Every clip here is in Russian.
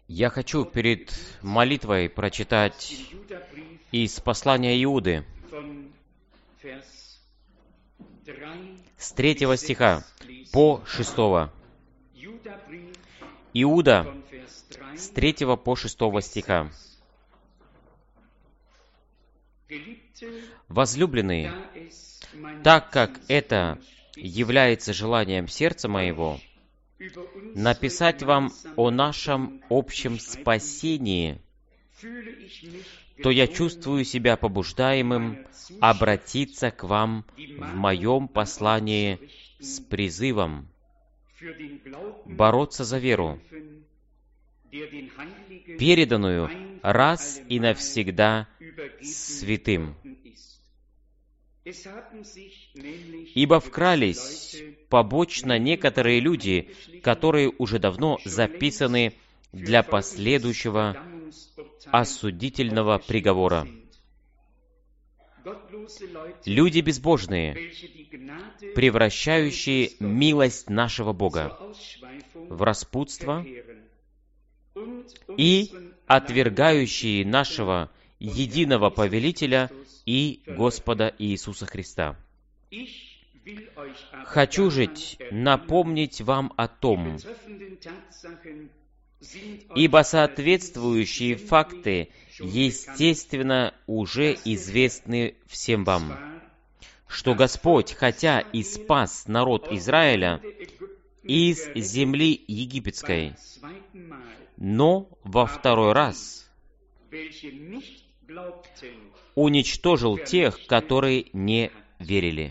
Я хочу перед молитвой прочитать из послания Иуды с 3 стиха по 6. Иуда с 3 по 6 стиха. «Возлюбленные, так как это является желанием сердца моего, написать вам о нашем общем спасении, то я чувствую себя побуждаемым обратиться к вам в моем послании с призывом бороться за веру, переданную раз и навсегда святым. Ибо вкрались побочно некоторые люди, которые уже давно записаны для последующего осудительного приговора. Люди безбожные, превращающие милость нашего Бога в распутство и отвергающие нашего единого повелителя и Господа Иисуса Христа. Хочу же напомнить вам о том, ибо соответствующие факты, естественно, уже известны всем вам, что Господь, хотя и спас народ Израиля из земли египетской, но во второй раз уничтожил тех, которые не верили».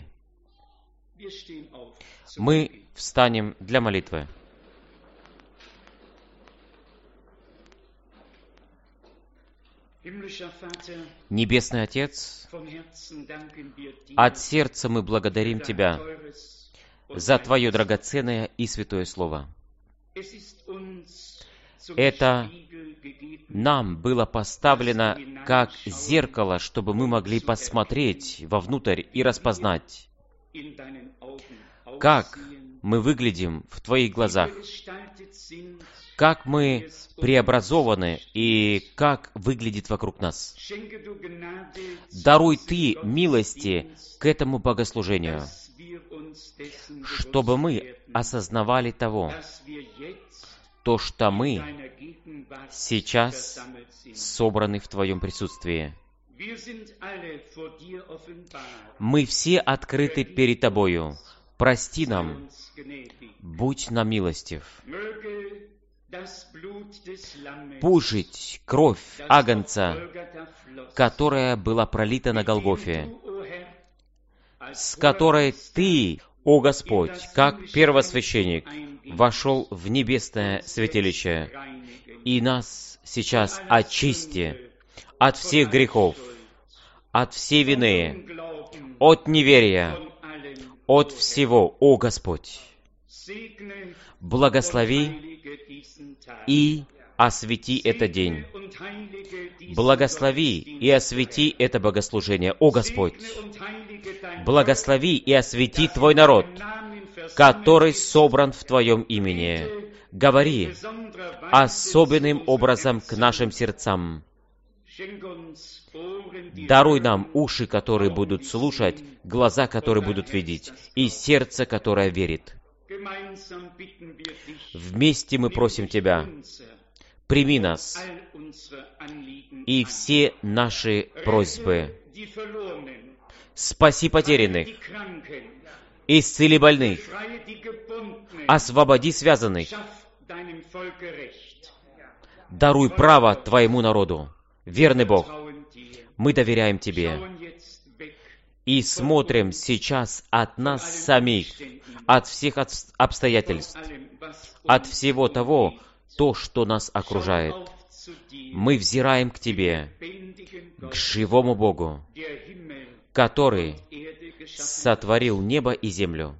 Мы встанем для молитвы. Небесный Отец, от сердца мы благодарим Тебя за Твое драгоценное и святое Слово. Это нам было поставлено как зеркало, чтобы мы могли посмотреть вовнутрь и распознать, как мы выглядим в Твоих глазах, как мы преобразованы и как выглядит вокруг нас. Даруй Ты милости к этому богослужению, чтобы мы осознавали то, что мы сейчас собраны в Твоем присутствии. Мы все открыты перед Тобою. Прости нам, будь нам милостив. Пусть кровь Агнца, которая была пролита на Голгофе, с которой Ты, о Господь, как первосвященник, вошел в небесное святилище, и нас сейчас очисти от всех грехов, от всей вины, от неверия, от всего, о Господь. Благослови и освети этот день. Благослови и освети это богослужение, о Господь. Благослови и освети Твой народ, который собран в Твоем имени. Говори особенным образом к нашим сердцам. Даруй нам уши, которые будут слушать, глаза, которые будут видеть, и сердце, которое верит. Вместе мы просим Тебя, прими нас и все наши просьбы. Спаси потерянных, исцели больных, освободи связанных, даруй право Твоему народу. Верный Бог, мы доверяем Тебе и смотрим сейчас от нас самих, от всех обстоятельств, от всего того, что нас окружает. Мы взираем к Тебе, к живому Богу, который сотворил небо и землю,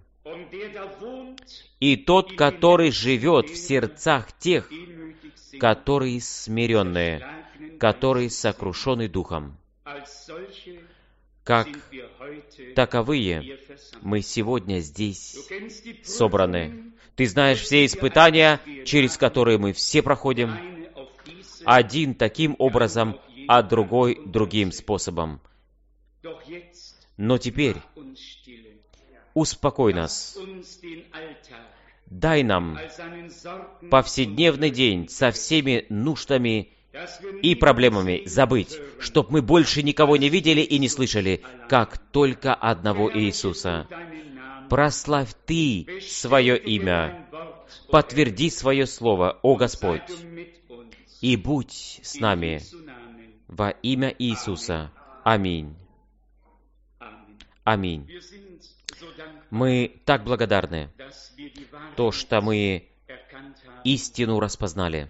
и тот, который живет в сердцах тех, которые смиренные, которые сокрушены духом. Как таковые мы сегодня здесь собраны. Ты знаешь все испытания, через которые мы все проходим. Один таким образом, а другой другим способом. Но теперь успокой нас. Дай нам повседневный день со всеми нуждами и проблемами забыть, чтоб мы больше никого не видели и не слышали, как только одного Иисуса. Прославь Ты свое имя, подтверди свое слово, о Господь, и будь с нами во имя Иисуса. Аминь. Аминь. Мы так благодарны, то, что мы истину распознали,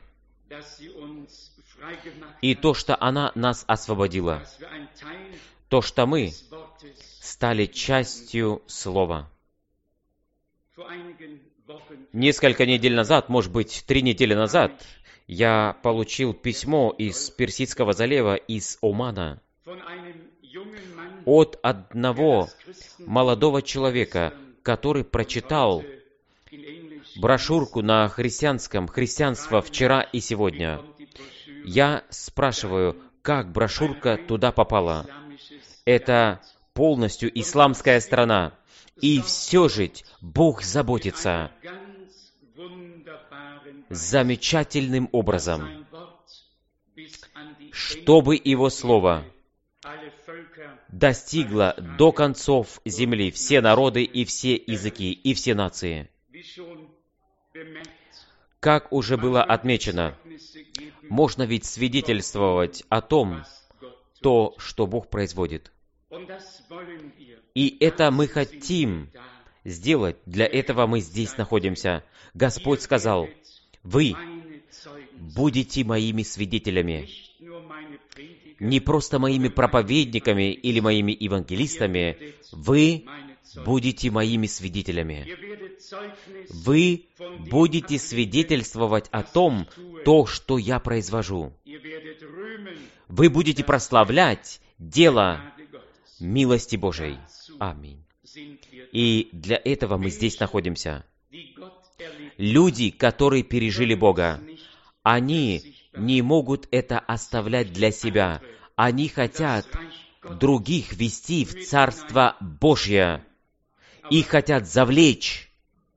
и то, что она нас освободила, то, что мы стали частью Слова. Несколько недель назад, может быть, 3 недели назад, я получил письмо из Персидского залива, из Омана, от одного молодого человека, который прочитал брошюрку на христианском «Христианство вчера и сегодня». Я спрашиваю, как брошюрка туда попала? Это полностью исламская страна. И все же Бог заботится замечательным образом, чтобы Его Слово достигло до концов земли все народы и все языки и все нации. Как уже было отмечено, можно ведь свидетельствовать о том, то, что Бог производит. И это мы хотим сделать, для этого мы здесь находимся. Господь сказал, вы будете моими свидетелями, не просто моими проповедниками или моими евангелистами, вы будете моими свидетелями. Вы будете свидетельствовать о том, то, что я произвожу. Вы будете прославлять дело милости Божией. Аминь. И для этого мы здесь находимся. Люди, которые пережили Бога, они не могут это оставлять для себя. Они хотят других вести в Царство Божье. Их хотят завлечь.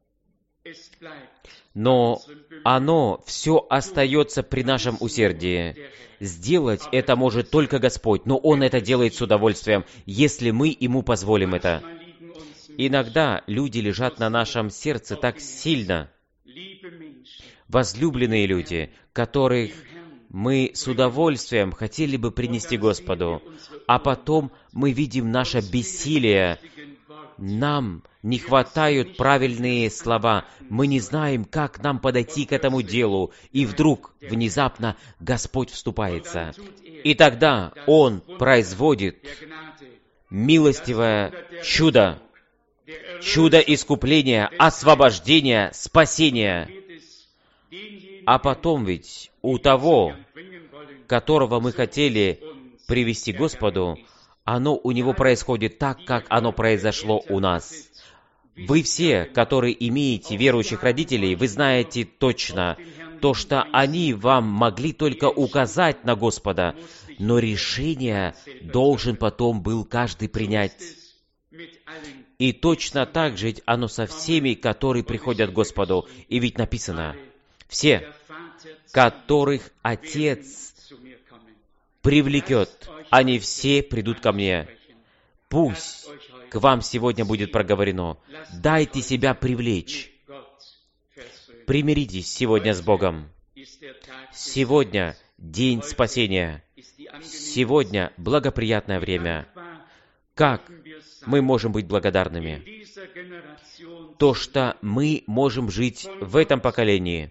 Но оно все остается при нашем усердии. Сделать это может только Господь, но Он это делает с удовольствием, если мы Ему позволим это. Иногда люди лежат на нашем сердце так сильно. Возлюбленные люди, которых мы с удовольствием хотели бы принести Господу, а потом мы видим наше бессилие. Нам не хватают правильные слова, мы не знаем, как нам подойти к этому делу, и вдруг, внезапно, Господь вступается. И тогда Он производит милостивое чудо, чудо искупления, освобождения, спасения. А потом ведь у того, которого мы хотели привести Господу, оно у него происходит так, как оно произошло у нас. Вы все, которые имеете верующих родителей, вы знаете точно, то, что они вам могли только указать на Господа, но решение должен потом был каждый принять. И точно так же оно со всеми, которые приходят к Господу. И ведь написано, все, которых Отец привлекет, они все придут ко мне. Пусть к вам сегодня будет проговорено. Дайте себя привлечь. Примиритесь сегодня с Богом. Сегодня день спасения. Сегодня благоприятное время. Как мы можем быть благодарными? То, что мы можем жить в этом поколении.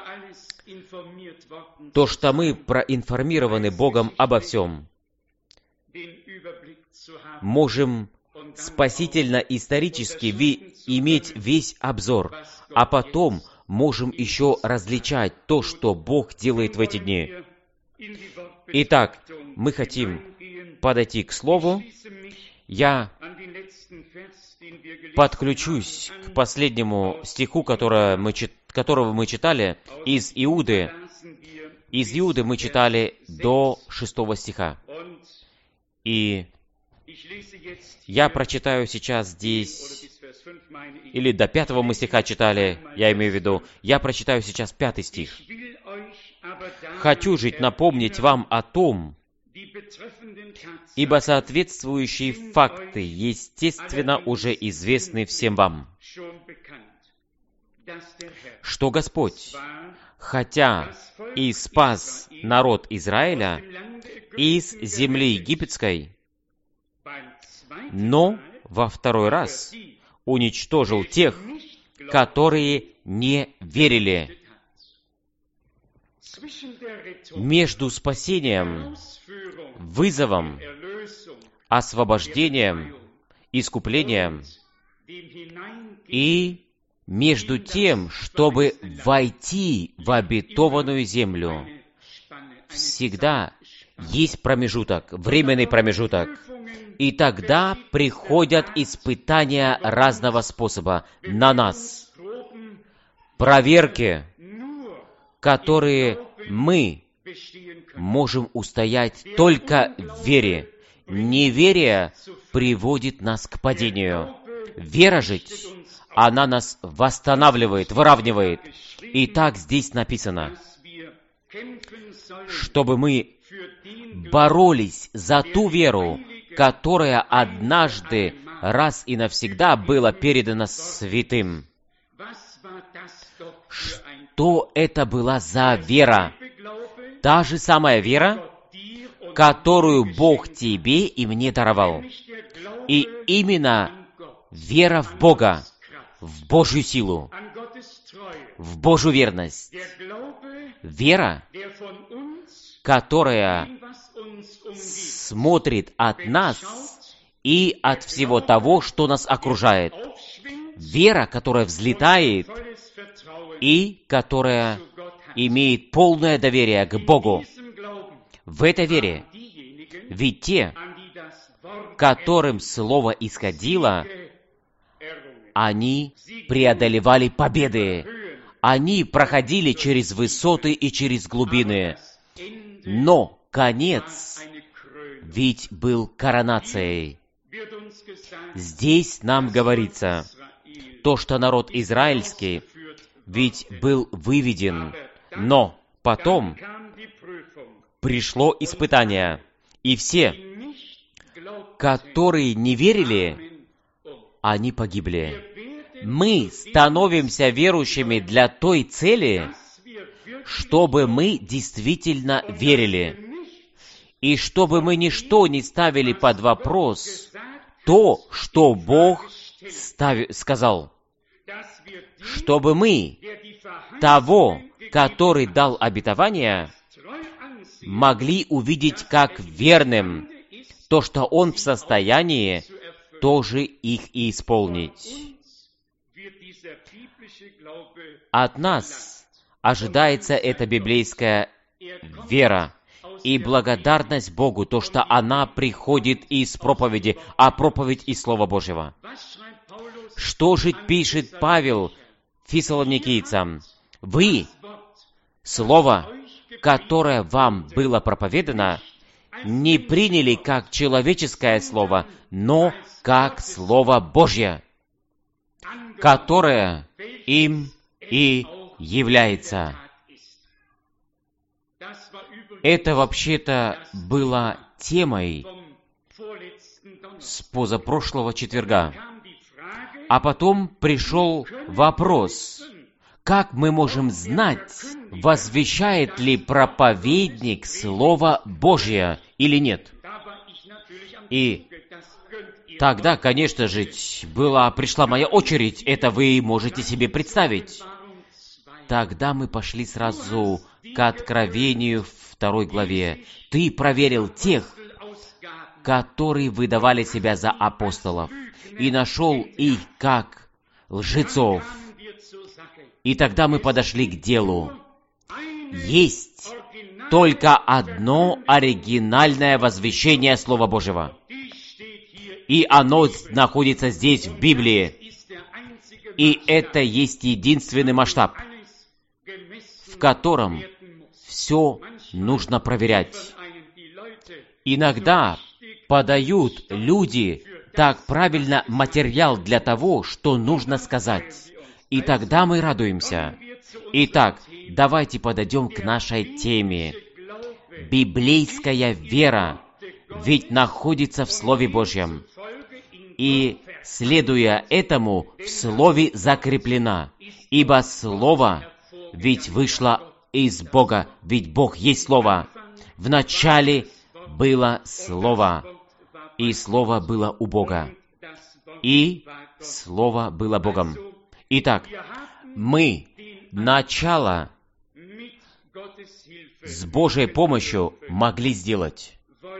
То, что мы проинформированы Богом обо всем. Можем спасительно-исторически иметь весь обзор, а потом можем еще различать то, что Бог делает в эти дни. Итак, мы хотим подойти к Слову. Я подключусь к последнему стиху, которого мы читали из Иуды. Из Иуды мы читали до 6 стиха. И я прочитаю сейчас здесь, или до 5 мы стиха читали, я имею в виду, я прочитаю сейчас 5 стих. «Хочу жить напомнить вам о том, ибо соответствующие факты, естественно, уже известны всем вам, что Господь, хотя и спас народ Израиля из земли египетской, но во второй раз уничтожил тех, которые не верили». Между спасением, вызовом, освобождением, искуплением и между тем, чтобы войти в обетованную землю, всегда есть промежуток, временный промежуток. И тогда приходят испытания разного способа на нас, проверки, которые мы можем устоять только в вере. Неверие приводит нас к падению. Вера же, она нас восстанавливает, выравнивает. И так здесь написано, чтобы мы боролись за ту веру, которая однажды раз и навсегда была передана святым. Что это была за вера? Та же самая вера, которую Бог тебе и мне даровал. И именно вера в Бога, в Божью силу, в Божью верность. Вера, которая смотрит от нас и от всего того, что нас окружает. Вера, которая взлетает и которая имеет полное доверие к Богу. В этой вере ведь те, которым Слово исходило, они преодолевали победы. Они проходили через высоты и через глубины. Но конец ведь был коронацией. Здесь нам говорится, то, что народ израильский ведь был выведен, но потом пришло испытание, и все, которые не верили, они погибли. Мы становимся верующими для той цели, чтобы мы действительно верили, и чтобы мы ничто не ставили под вопрос то, что Бог сказал, чтобы мы того, который дал обетование, могли увидеть как верным, то, что Он в состоянии тоже их и исполнить. От нас ожидается эта библейская вера и благодарность Богу, то, что она приходит из проповеди, а проповедь из Слова Божьего. Что же пишет Павел фессалоникийцам? Вы, Слово, которое вам было проповедано, не приняли как человеческое Слово, но как Слово Божье, которое им и является. Это вообще-то было темой с позапрошлого четверга. А потом пришел вопрос, как мы можем знать, возвещает ли проповедник Слово Божье или нет? И тогда, конечно же, пришла моя очередь, это вы можете себе представить. Тогда мы пошли сразу к Откровению 2 главе. Ты проверил тех, которые выдавали себя за апостолов, и нашел их как лжецов. И тогда мы подошли к делу. Есть только одно оригинальное возвещение Слова Божьего. И оно находится здесь, в Библии. И это есть единственный масштаб, в котором все нужно проверять. Иногда подают люди так правильно материал для того, что нужно сказать. И тогда мы радуемся. Итак, давайте подойдем к нашей теме. Библейская вера ведь находится в Слове Божьем. И, следуя этому, в Слове закреплена. Ибо Слово ведь вышло из Бога, ведь Бог есть Слово. В начале было Слово, и Слово было у Бога, и Слово было Богом. Итак, мы начало с Божьей помощью могли сделать.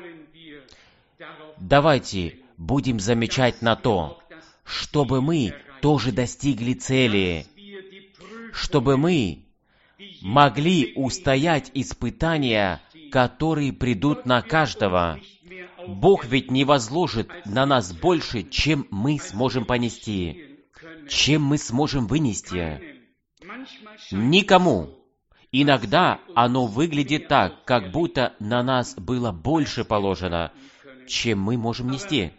Давайте будем замечать на то, чтобы мы тоже достигли цели, чтобы мы могли устоять испытания, которые придут на каждого. Бог ведь не возложит на нас больше, чем мы сможем понести, чем мы сможем вынести. Никому. Иногда оно выглядит так, как будто на нас было больше положено, чем мы можем нести.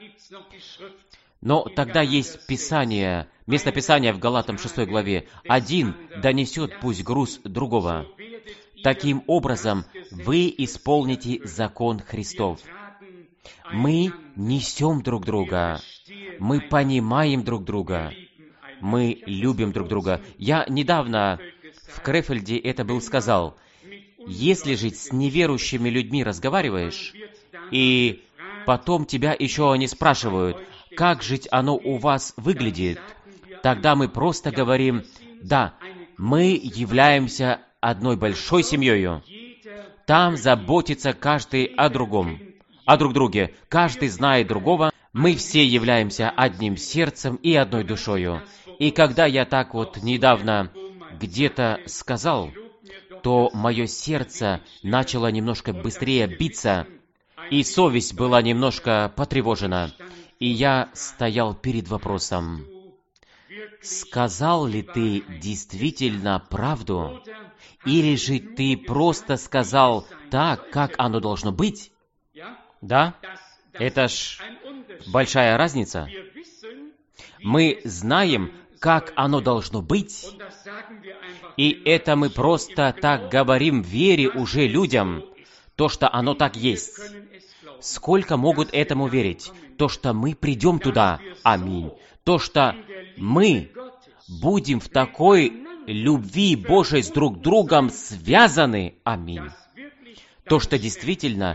Но тогда есть Писание, место Писания в Галатам 6 главе. «Один донесет пусть груз другого». Таким образом, вы исполните закон Христов. Мы несем друг друга, мы понимаем друг друга, мы любим друг друга. Я недавно в Крефельде это сказал. Если же с неверующими людьми разговариваешь, и потом тебя еще они спрашивают, как жить оно у вас выглядит, тогда мы просто говорим, да, мы являемся одной большой семьей. Там заботится каждый о другом, о друг друге. Каждый знает другого. Мы все являемся одним сердцем и одной душою. И когда я так недавно где-то сказал, то мое сердце начало немножко быстрее биться, и совесть была немножко потревожена. И я стоял перед вопросом, сказал ли ты действительно правду, или же ты просто сказал так, как оно должно быть? Да? Это ж большая разница. Мы знаем, как оно должно быть, и это мы просто так говорим в вере уже людям, то, что оно так есть. Сколько могут этому верить? То, что мы придем туда. Аминь. То, что мы будем в такой любви Божией с друг другом связаны. Аминь. То, что действительно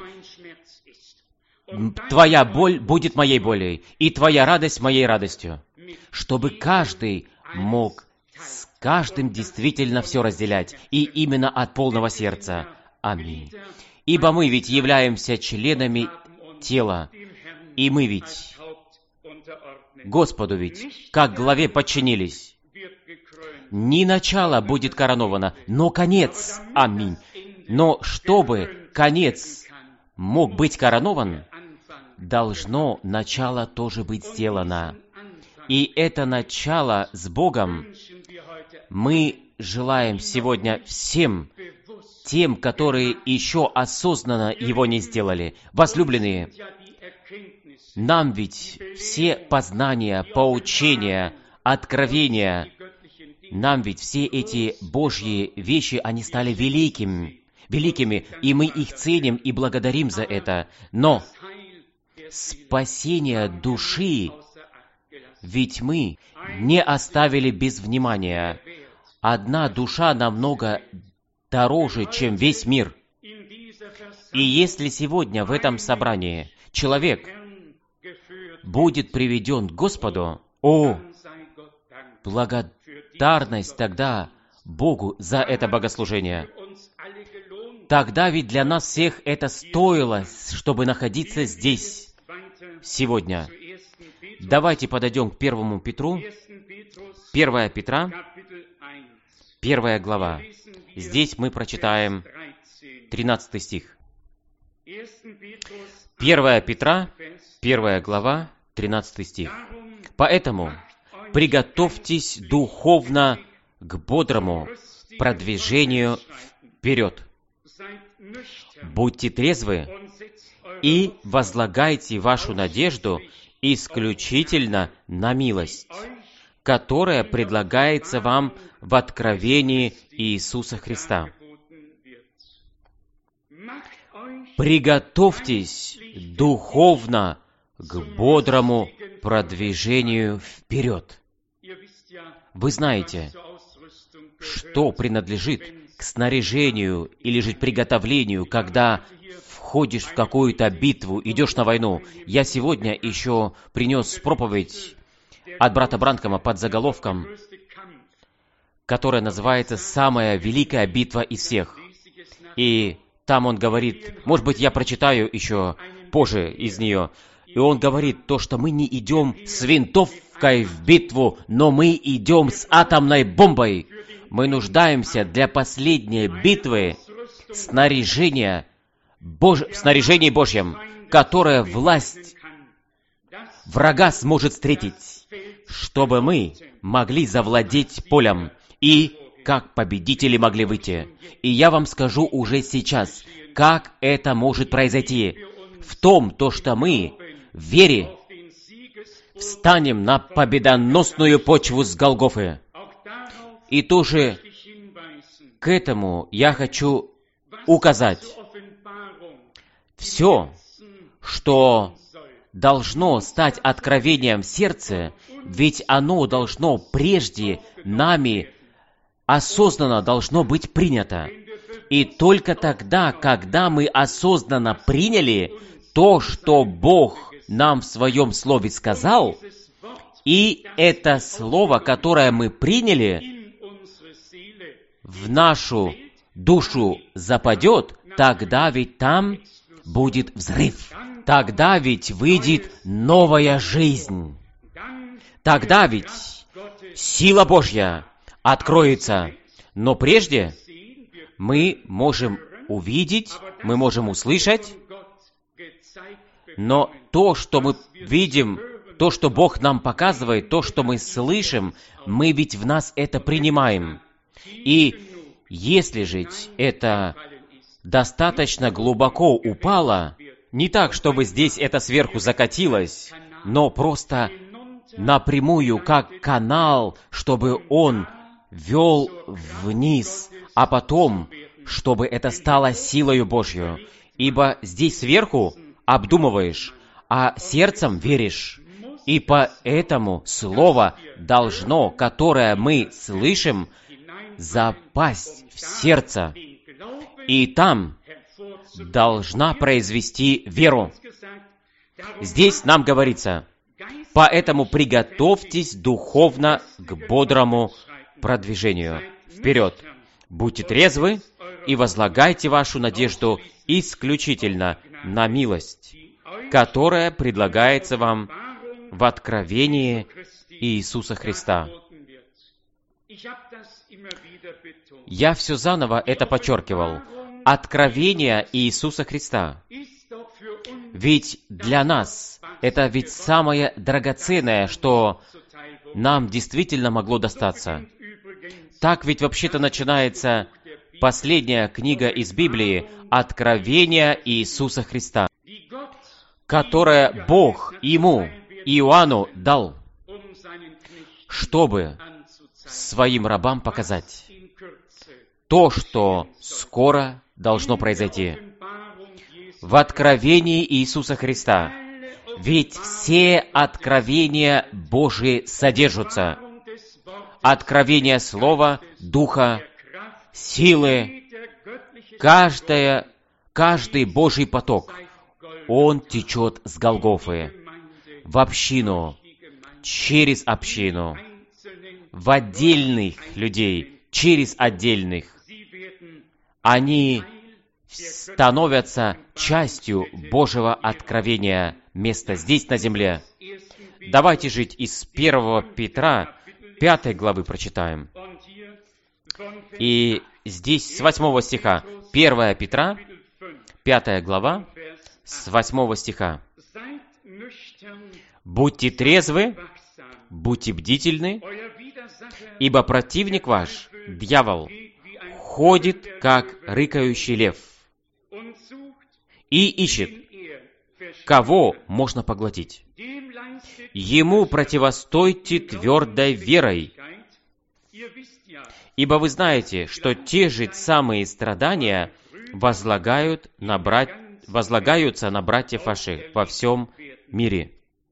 твоя боль будет моей болью, и твоя радость моей радостью. Чтобы каждый мог с каждым действительно все разделять, и именно от полного сердца. Аминь. Ибо мы ведь являемся членами тела, и мы ведь Господу ведь, как главе подчинились. Не начало будет короновано, но конец. Аминь. Но чтобы конец мог быть коронован, должно начало тоже быть сделано. И это начало с Богом мы желаем сегодня всем тем, которые еще осознанно его не сделали. Возлюбленные, нам ведь все познания, поучения, откровения, нам ведь все эти Божьи вещи, они стали великими, и мы их ценим и благодарим за это. Но спасение души ведь мы не оставили без внимания. Одна душа намного дороже, чем весь мир. И если сегодня в этом собрании человек будет приведен к Господу, благодарность тогда Богу за это богослужение. Тогда ведь для нас всех это стоило, чтобы находиться здесь сегодня. Давайте подойдем к 1 Петру, 1 Петра, 1 глава. Здесь мы прочитаем 13 стих. 1 Петра, 1 глава, 13 стих. «Поэтому приготовьтесь духовно к бодрому продвижению вперед». Будьте трезвы и возлагайте вашу надежду исключительно на милость, которая предлагается вам в откровении Иисуса Христа. Приготовьтесь духовно к бодрому продвижению вперед. Вы знаете, что принадлежит к снаряжению или же приготовлению, когда входишь в какую-то битву, идешь на войну. Я сегодня еще принес проповедь от брата Бранкома под заголовком, которая называется «Самая великая битва из всех». И там он говорит, может быть, я прочитаю еще позже из нее, и он говорит то, что мы не идем с винтовкой в битву, но мы идем с атомной бомбой. Мы нуждаемся для последней битвы в снаряжении Божьем, которое власть врага сможет встретить, чтобы мы могли завладеть полем и как победители могли выйти. И я вам скажу уже сейчас, как это может произойти. В том, то, что мы в вере встанем на победоносную почву с Голгофы. И тоже к этому я хочу указать. Все, что должно стать откровением в сердце, ведь оно должно прежде нами осознанно должно быть принято. И только тогда, когда мы осознанно приняли то, что Бог нам в Своем Слове сказал, и это Слово, которое мы приняли, в нашу душу западет, тогда ведь там будет взрыв. Тогда ведь выйдет новая жизнь. Тогда ведь сила Божья откроется. Но прежде мы можем увидеть, мы можем услышать, но то, что мы видим, то, что Бог нам показывает, то, что мы слышим, мы ведь в нас это принимаем. И если же это достаточно глубоко упало, не так, чтобы здесь это сверху закатилось, но просто напрямую, как канал, чтобы он вел вниз, а потом, чтобы это стало силою Божью. Ибо здесь сверху обдумываешь, а сердцем веришь. И поэтому слово должно, которое мы слышим, запасть в сердце. И там должна произвести веру. Здесь нам говорится, поэтому приготовьтесь духовно к бодрому продвижению вперед. Будьте трезвы и возлагайте вашу надежду исключительно на милость, которая предлагается вам в откровении Иисуса Христа. Я все заново это подчеркивал. Откровение Иисуса Христа. Ведь для нас это ведь самое драгоценное, что нам действительно могло достаться. Так ведь вообще-то начинается последняя книга из Библии «Откровение Иисуса Христа», которое Бог ему, Иоанну, дал, чтобы своим рабам показать то, что скоро должно произойти. В откровении Иисуса Христа. Ведь все откровения Божии содержатся. Откровение Слова, Духа, силы, каждый Божий поток, он течет с Голгофы в общину, через общину, в отдельных людей, через отдельных. Они становятся частью Божьего откровения места здесь, на земле. Давайте жить из 1 Петра, 5 главы прочитаем. И здесь с 8 стиха. 1 Петра, 5 глава, с 8 стиха. «Будьте трезвы, будьте бдительны, ибо противник ваш, дьявол, ходит, как рыкающий лев, и ищет, кого можно поглотить. Ему противостойте твердой верой, ибо вы знаете, что те же самые страдания возлагаются на братьев ваших во всем мире.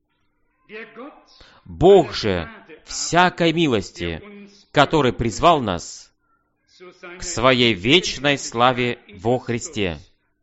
Бог же всякой милости, который призвал нас к своей вечной славе во Христе,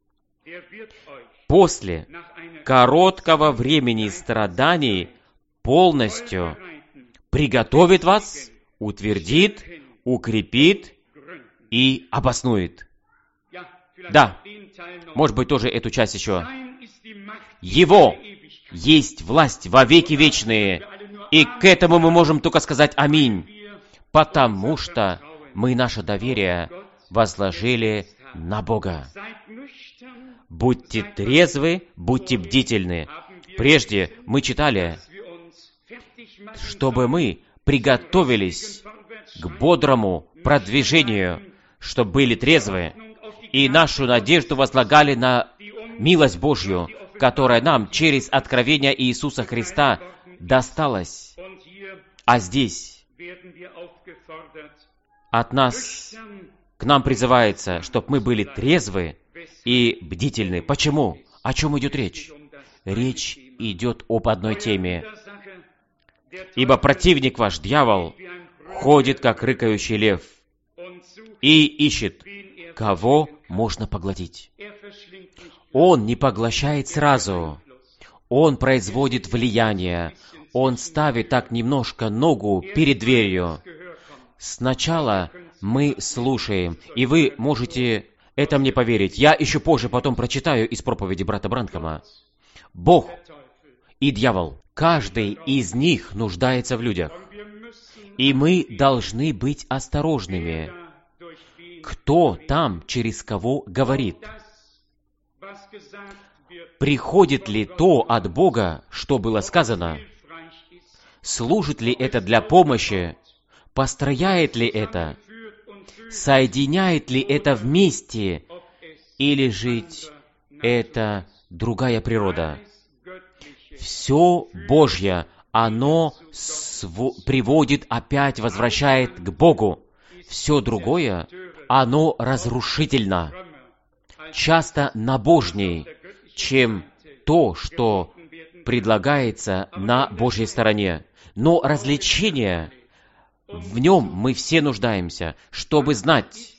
после короткого времени страданий полностью приготовит вас, утвердит, укрепит и обоснует. Да, может быть, тоже эту часть еще. Его есть власть во веки вечные, и к этому мы можем только сказать «Аминь», потому что мы наше доверие возложили на Бога. Будьте трезвы, будьте бдительны. Прежде мы читали, чтобы мы приготовились к бодрому продвижению, чтобы были трезвы, и нашу надежду возлагали на милость Божью, которая нам через откровение Иисуса Христа досталась. А здесь от нас, к нам призывается, чтобы мы были трезвы и бдительны. Почему? О чем идет речь? Речь идет об одной теме. Ибо противник ваш, дьявол, ходит, как рыкающий лев, и ищет, кого можно поглотить. Он не поглощает сразу. Он производит влияние. Он ставит так немножко ногу перед дверью. Сначала мы слушаем, и вы можете это мне поверить. Я еще позже потом прочитаю из проповеди брата Бранхама. Бог и дьявол, каждый из них нуждается в людях. И мы должны быть осторожными. Кто там через кого говорит? Приходит ли то от Бога, что было сказано? Служит ли это для помощи? Построяет ли это? Соединяет ли это вместе? Или же это другая природа? Все Божье, оно приводит опять, возвращает к Богу. Все другое, оно разрушительно. Часто набожней, чем то, что предлагается на Божьей стороне. Но развлечение, в нем мы все нуждаемся, чтобы знать,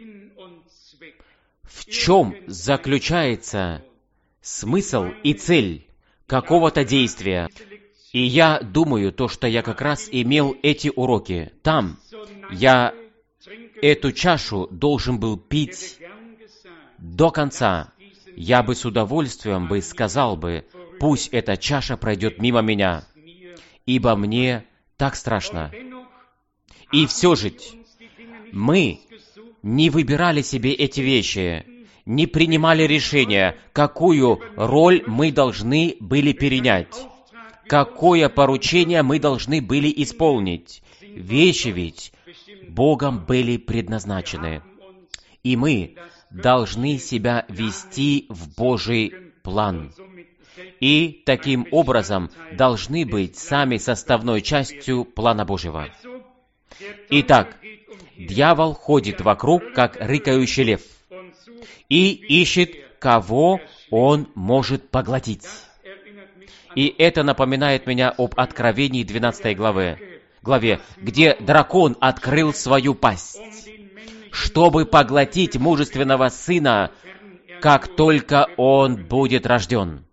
в чем заключается смысл и цель какого-то действия. И я думаю, то, что я как раз имел эти уроки. Там я эту чашу должен был пить до конца. Я бы с удовольствием бы сказал бы, пусть эта чаша пройдет мимо меня, ибо мне так страшно. И все же мы не выбирали себе эти вещи, не принимали решения, какую роль мы должны были перенять, какое поручение мы должны были исполнить. Вещи ведь Богом были предназначены, и мы должны себя вести в Божий план. И таким образом должны быть сами составной частью плана Божьего. Итак, дьявол ходит вокруг, как рыкающий лев, и ищет, кого он может поглотить. И это напоминает меня об Откровении 12 главе, где дракон открыл свою пасть, чтобы поглотить мужественного сына, как только он будет рожден.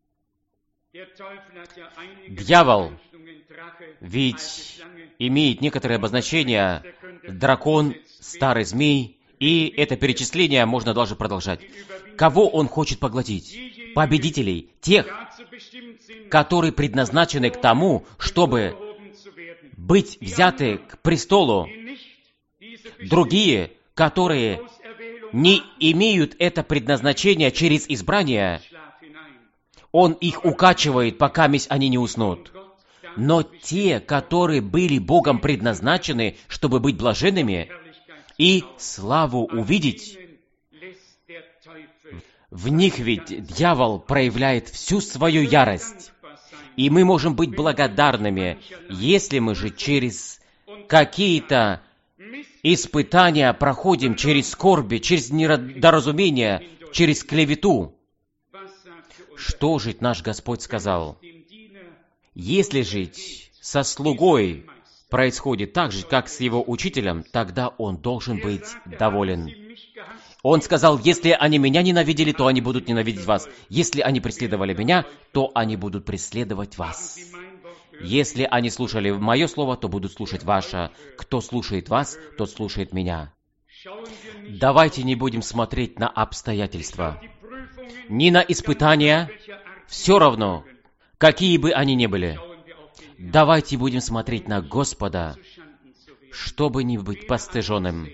Дьявол ведь имеет некоторые обозначения: дракон, старый змей, и это перечисление можно даже продолжать. Кого он хочет поглотить? Победителей, тех, которые предназначены к тому, чтобы быть взяты к престолу. Другие, которые не имеют это предназначение через избрание, он их укачивает, пока они не уснут. Но те, которые были Богом предназначены, чтобы быть блаженными и славу увидеть, В них ведь дьявол проявляет всю свою ярость. И мы можем быть благодарными, если мы же через какие-то испытания проходим, через скорби, через недоразумение, через клевету. Что же наш Господь сказал? Если жить со слугой происходит так же, как с его учителем, тогда он должен быть доволен. Он сказал, если они меня ненавидели, то они будут ненавидеть вас. Если они преследовали меня, то они будут преследовать вас. Если они слушали мое слово, то будут слушать ваше. Кто слушает вас, тот слушает меня. Давайте не будем смотреть на обстоятельства, ни на испытания, все равно, какие бы они ни были. Давайте будем смотреть на Господа, чтобы не быть постыженным,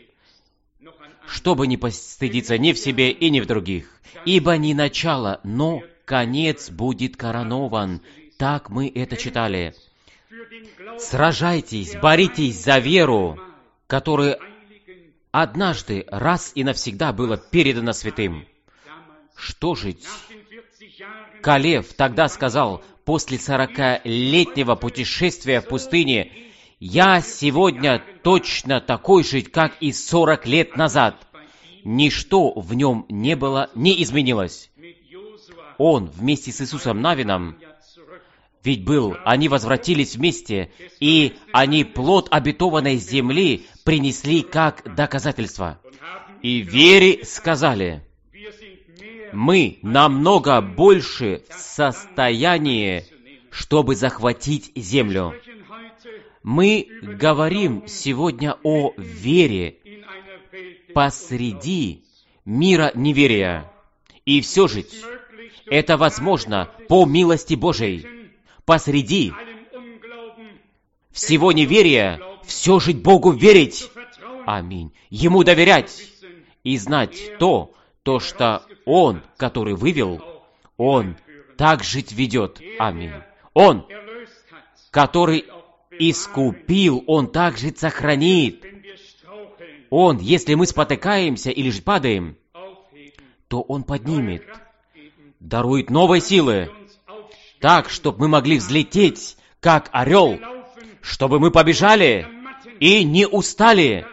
чтобы не постыдиться ни в себе и ни в других. Ибо не начало, но конец будет коронован. Так мы это читали. Сражайтесь, боритесь за веру, которая однажды, раз и навсегда была передана святым. Что же Калев тогда сказал, после 40-летнего путешествия в пустыне, «Я сегодня точно такой же, как и 40 лет назад». Ничто в нем не было, не изменилось. Он вместе с Иисусом Навином ведь был, они возвратились вместе, и они плод обетованной земли принесли как доказательство. И в вере сказали, мы намного больше в состоянии, чтобы захватить землю. Мы говорим сегодня о вере посреди мира неверия. И все же это возможно по милости Божией. Посреди всего неверия все же Богу верить. Аминь. Ему доверять и знать то, что Он, который вывел, Он так жить ведет. Аминь. Он, который искупил, Он так жить сохранит. Он, если мы спотыкаемся или же падаем, то Он поднимет, дарует новые силы, так, чтобы мы могли взлететь, как орел, чтобы мы побежали и не устали,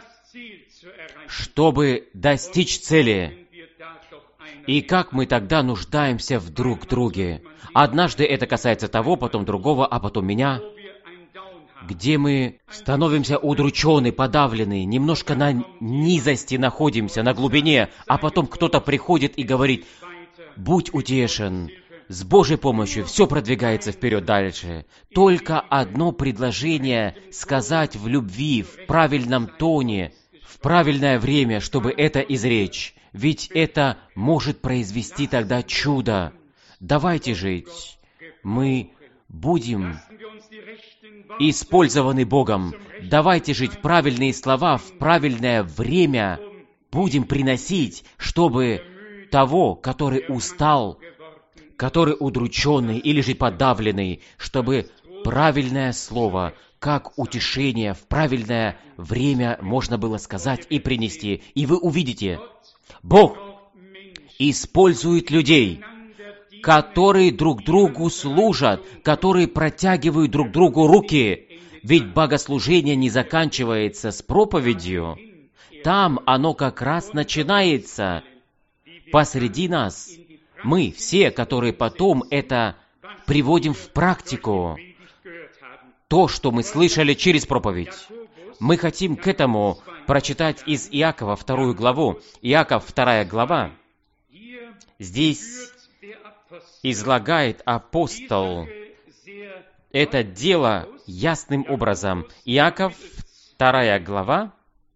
чтобы достичь цели. И как мы тогда нуждаемся в друг друге. Однажды это касается того, потом другого, а потом меня, где мы становимся удручены, подавлены, немножко на низости находимся, на глубине, а потом кто-то приходит и говорит, «Будь утешен, с Божьей помощью все продвигается вперед дальше». Только одно предложение сказать в любви, в правильном тоне, в правильное время, чтобы это изречь. Ведь это может произвести тогда чудо. Давайте жить. Мы будем использованы Богом. Давайте жить правильные слова в правильное время. Будем приносить, чтобы того, который устал, который удрученный или же подавленный, чтобы правильное слово, как утешение в правильное время можно было сказать и принести. И вы увидите, Бог использует людей, которые друг другу служат, которые протягивают друг другу руки. Ведь богослужение не заканчивается с проповедью. Там оно как раз начинается посреди нас. Мы все, которые потом это приводим в практику. То, что мы слышали через проповедь. Мы хотим к этому прочитать из Иакова 2 главу. Иаков 2 глава. Здесь излагает апостол это дело ясным образом. Иаков 2 глава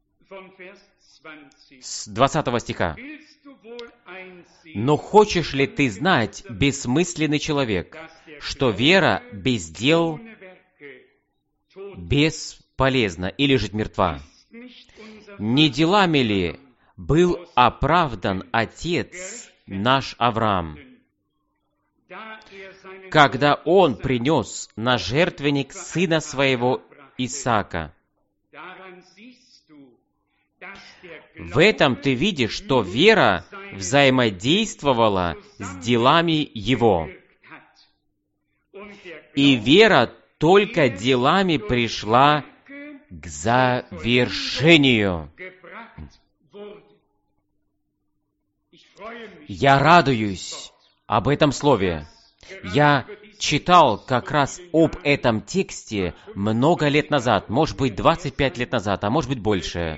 с 20 стиха. «Но хочешь ли ты знать, бессмысленный человек, что вера без дел бесполезна или же мертва? Не делами ли был оправдан отец наш Авраам, когда он принес на жертвенник сына своего Исаака? В этом ты видишь, что вера взаимодействовала с делами Его. И вера только делами пришла к завершению. Я радуюсь об этом слове. Я читал как раз об этом тексте много лет назад, может быть, 25 лет назад, а может быть, больше.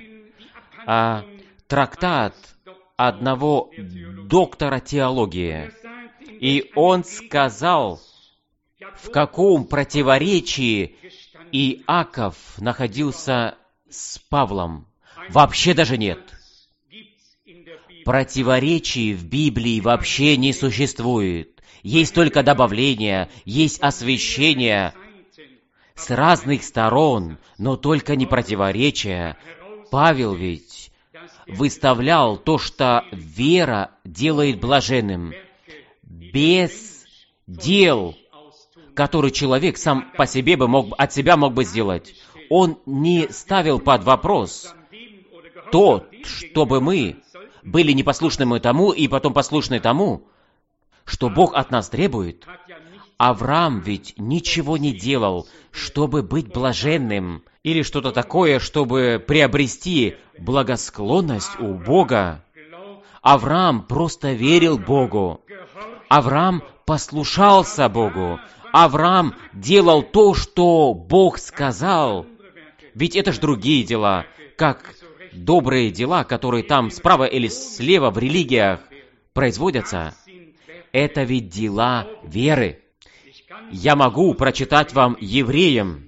Трактат одного доктора теологии. И он сказал, в каком противоречии Иаков находился с Павлом. Вообще даже нет. Противоречий в Библии вообще не существует. Есть только добавление, есть освящение с разных сторон, но только не противоречия. Павел ведь выставлял то, что вера делает блаженным. Без дел, которые человек сам по себе от себя мог бы сделать. Он не ставил под вопрос то, чтобы мы были непослушными тому и потом послушны тому, что Бог от нас требует. Авраам ведь ничего не делал, чтобы быть блаженным, или что-то такое, чтобы приобрести благосклонность у Бога. Авраам просто верил Богу. Авраам послушался Богу. Авраам делал то, что Бог сказал. Ведь это ж другие дела, как добрые дела, которые там справа или слева в религиях производятся. Это ведь дела веры. Я могу прочитать вам Евреям.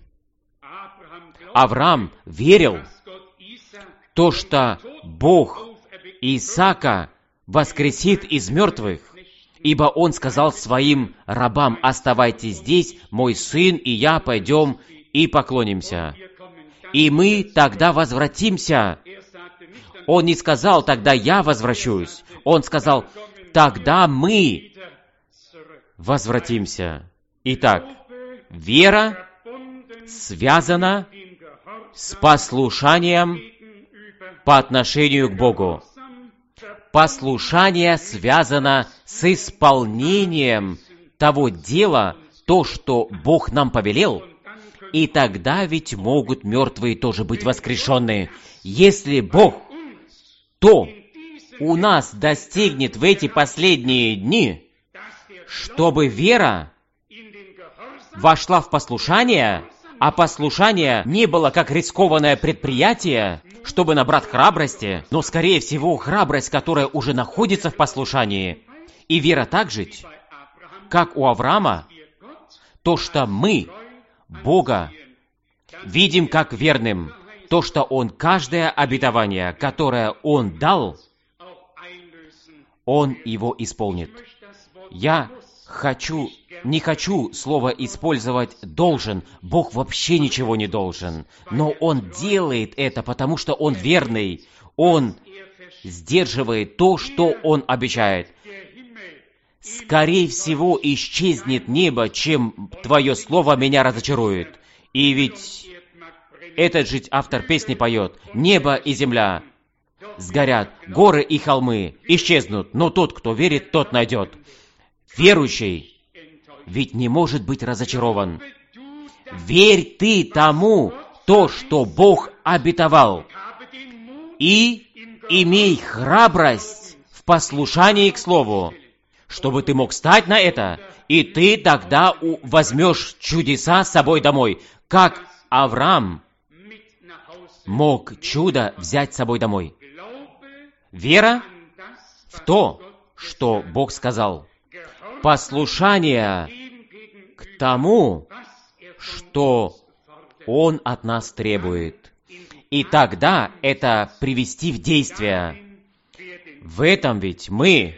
Авраам верил то, что Бог Исаака воскресит из мертвых, ибо он сказал своим рабам: «Оставайтесь здесь, мой сын и я пойдем и поклонимся, и мы тогда возвратимся». Он не сказал: «Тогда я возвращусь». Он сказал: «Тогда мы возвратимся». Итак, вера связана с послушанием по отношению к Богу. Послушание связано с исполнением того дела, то, что Бог нам повелел, и тогда ведь могут мертвые тоже быть воскрешенные. Если Бог то у нас достигнет в эти последние дни, чтобы вера вошла в послушание, а послушание не было как рискованное предприятие, чтобы набрать храбрости, но, скорее всего, храбрость, которая уже находится в послушании. И вера так же, как у Авраама, то, что мы Бога видим как верным, то, что Он каждое обетование, которое Он дал, Он его исполнит. Я не хочу слово использовать «должен». Бог вообще ничего не должен. Но Он делает это, потому что Он верный. Он сдерживает то, что Он обещает. Скорее всего, исчезнет небо, чем Твое слово меня разочарует. И ведь этот же автор песни поет: «Небо и земля сгорят, горы и холмы исчезнут, но тот, кто верит, тот найдет». Верующий ведь не может быть разочарован. Верь ты тому, то, что Бог обетовал, и имей храбрость в послушании к Слову, чтобы ты мог стать на это, и ты тогда возьмешь чудеса с собой домой, как Авраам мог чудо взять с собой домой. Вера в то, что Бог сказал. Послушание к тому, что Он от нас требует. И тогда это привести в действие. В этом ведь мы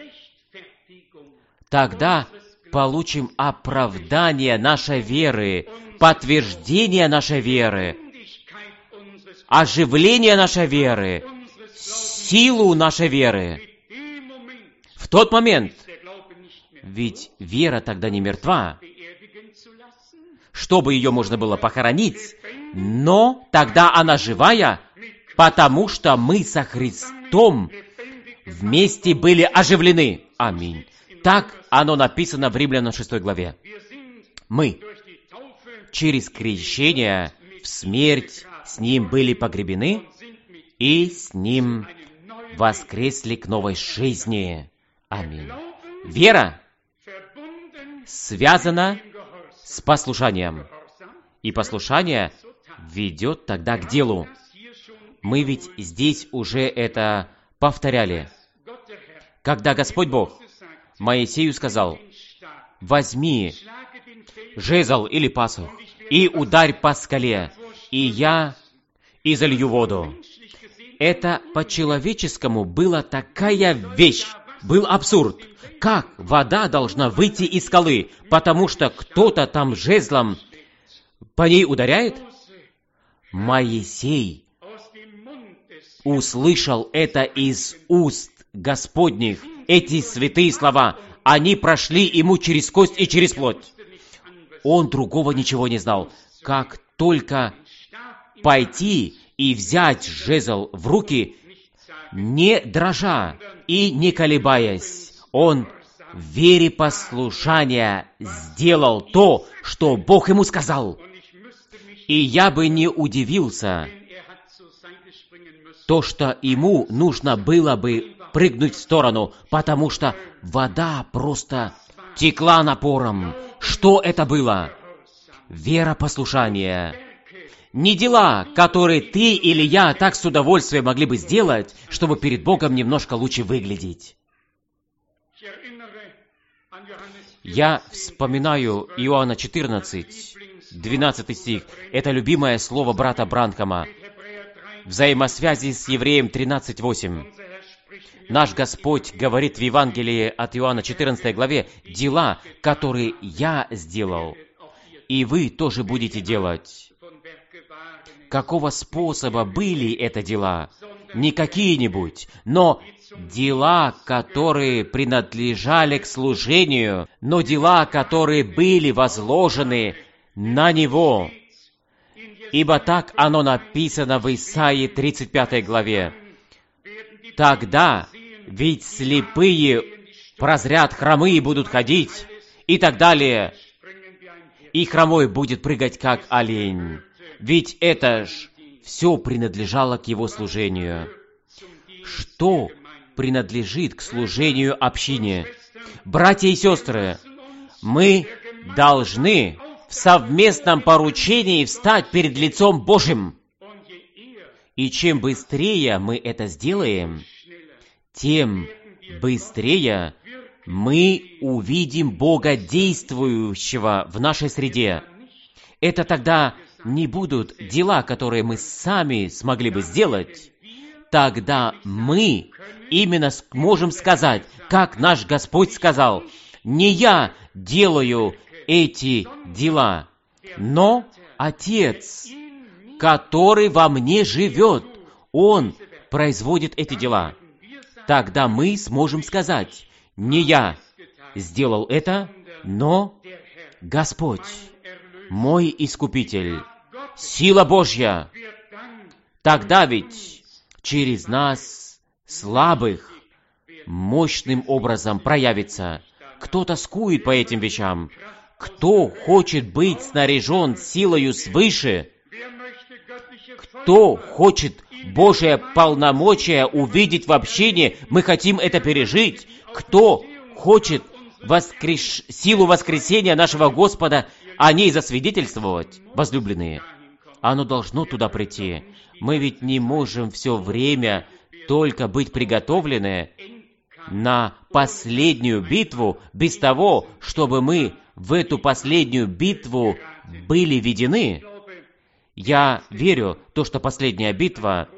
тогда получим оправдание нашей веры, подтверждение нашей веры, оживление нашей веры, силу нашей веры. В тот момент, ведь вера тогда не мертва, чтобы ее можно было похоронить, но тогда она живая, потому что мы со Христом вместе были оживлены. Аминь. Так оно написано в Римлянам 6 главе. Мы через крещение в смерть с Ним были погребены и с Ним воскресли к новой жизни. Аминь. Вера связана с послушанием. И послушание ведет тогда к делу. Мы ведь здесь уже это повторяли. Когда Господь Бог Моисею сказал: возьми жезл или посох и ударь по скале, и я изолью воду. Это по-человеческому была такая вещь, был абсурд. Как вода должна выйти из скалы, потому что кто-то там жезлом по ней ударяет? Моисей услышал это из уст Господних, эти святые слова. Они прошли ему через кость и через плоть. Он другого ничего не знал. Как только пойти и взять жезл в руки, не дрожа и не колебаясь, он в вере послушания сделал то, что Бог ему сказал. И я бы не удивился, то, что ему нужно было бы прыгнуть в сторону, потому что вода просто текла напором. Что это было? Вера послушания. Не дела, которые ты или я так с удовольствием могли бы сделать, чтобы перед Богом немножко лучше выглядеть. Я вспоминаю Иоанна 14, 12 стих. Это любимое слово брата Бранхама. Взаимосвязи с Евреем 13:8. Наш Господь говорит в Евангелии от Иоанна 14 главе: «Дела, которые я сделал, и вы тоже будете делать». Какого способа были это дела? Не какие-нибудь, но дела, которые принадлежали к служению, но дела, которые были возложены на Него. Ибо так оно написано в Исаии 35 главе. Тогда ведь слепые прозрят, хромые будут ходить, и так далее. И хромой будет прыгать, как олень. Ведь это ж все принадлежало к его служению. Что принадлежит к служению общине? Братья и сестры, мы должны в совместном поручении встать перед лицом Божьим. И чем быстрее мы это сделаем, тем быстрее мы увидим Бога действующего в нашей среде. Это тогда не будут дела, которые мы сами смогли бы сделать. Тогда мы именно можем сказать, как наш Господь сказал: «Не я делаю эти дела, но Отец, который во мне живет, Он производит эти дела». Тогда мы сможем сказать: не я сделал это, но Господь, мой Искупитель, сила Божья. Тогда ведь через нас, слабых, мощным образом проявится. Кто тоскует по этим вещам? Кто хочет быть снаряжен силою свыше? Кто хочет Божие полномочия увидеть в общине? Мы хотим это пережить. Кто хочет силу воскресения нашего Господа, о ней засвидетельствовать, возлюбленные? Оно должно туда прийти. Мы ведь не можем все время только быть приготовлены на последнюю битву без того, чтобы мы в эту последнюю битву были введены. Я верю, что последняя битва,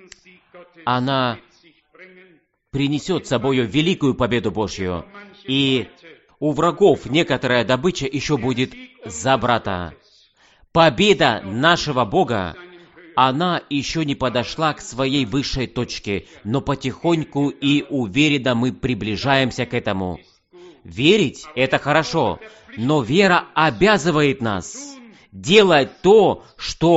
она принесет с собой великую победу Божью, и у врагов некоторая добыча еще будет забрата. Победа нашего Бога, она еще не подошла к своей высшей точке, но потихоньку и уверенно мы приближаемся к этому. Верить — это хорошо, но вера обязывает нас делать то, что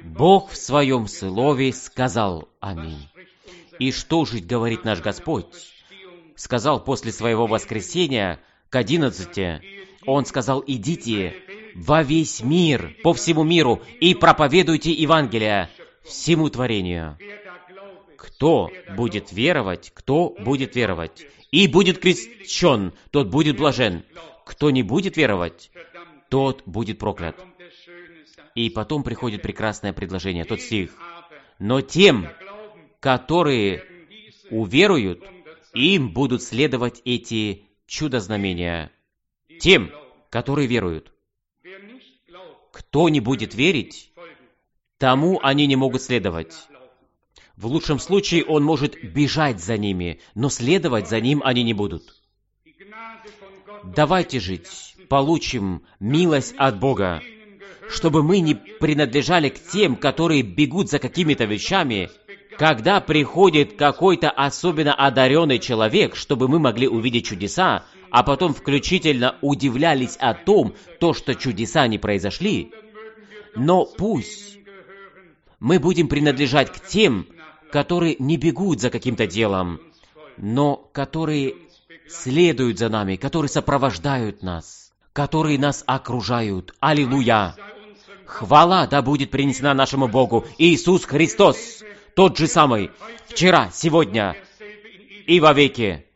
Бог в Своем Слове сказал аминь. И что же говорит наш Господь? Сказал после Своего воскресения к 11, Он сказал: идите во весь мир, по всему миру, и проповедуйте Евангелие всему творению. Кто будет веровать, и будет крещен, тот будет блажен. Кто не будет веровать, тот будет проклят. И потом приходит прекрасное предложение, тот стих. Но тем, которые уверуют, им будут следовать эти чудо-знамения. Тем, которые веруют. Кто не будет верить, тому они не могут следовать. В лучшем случае он может бежать за ними, но следовать за ним они не будут. Давайте жить, получим милость от Бога, чтобы мы не принадлежали к тем, которые бегут за какими-то вещами, когда приходит какой-то особенно одаренный человек, чтобы мы могли увидеть чудеса, а потом включительно удивлялись о том, что чудеса не произошли. Но пусть мы будем принадлежать к тем, которые не бегут за каким-то делом, но которые следуют за нами, которые сопровождают нас, которые нас окружают. Аллилуйя! Хвала да будет принесена нашему Богу. Иисус Христос, тот же самый, вчера, сегодня и вовеки.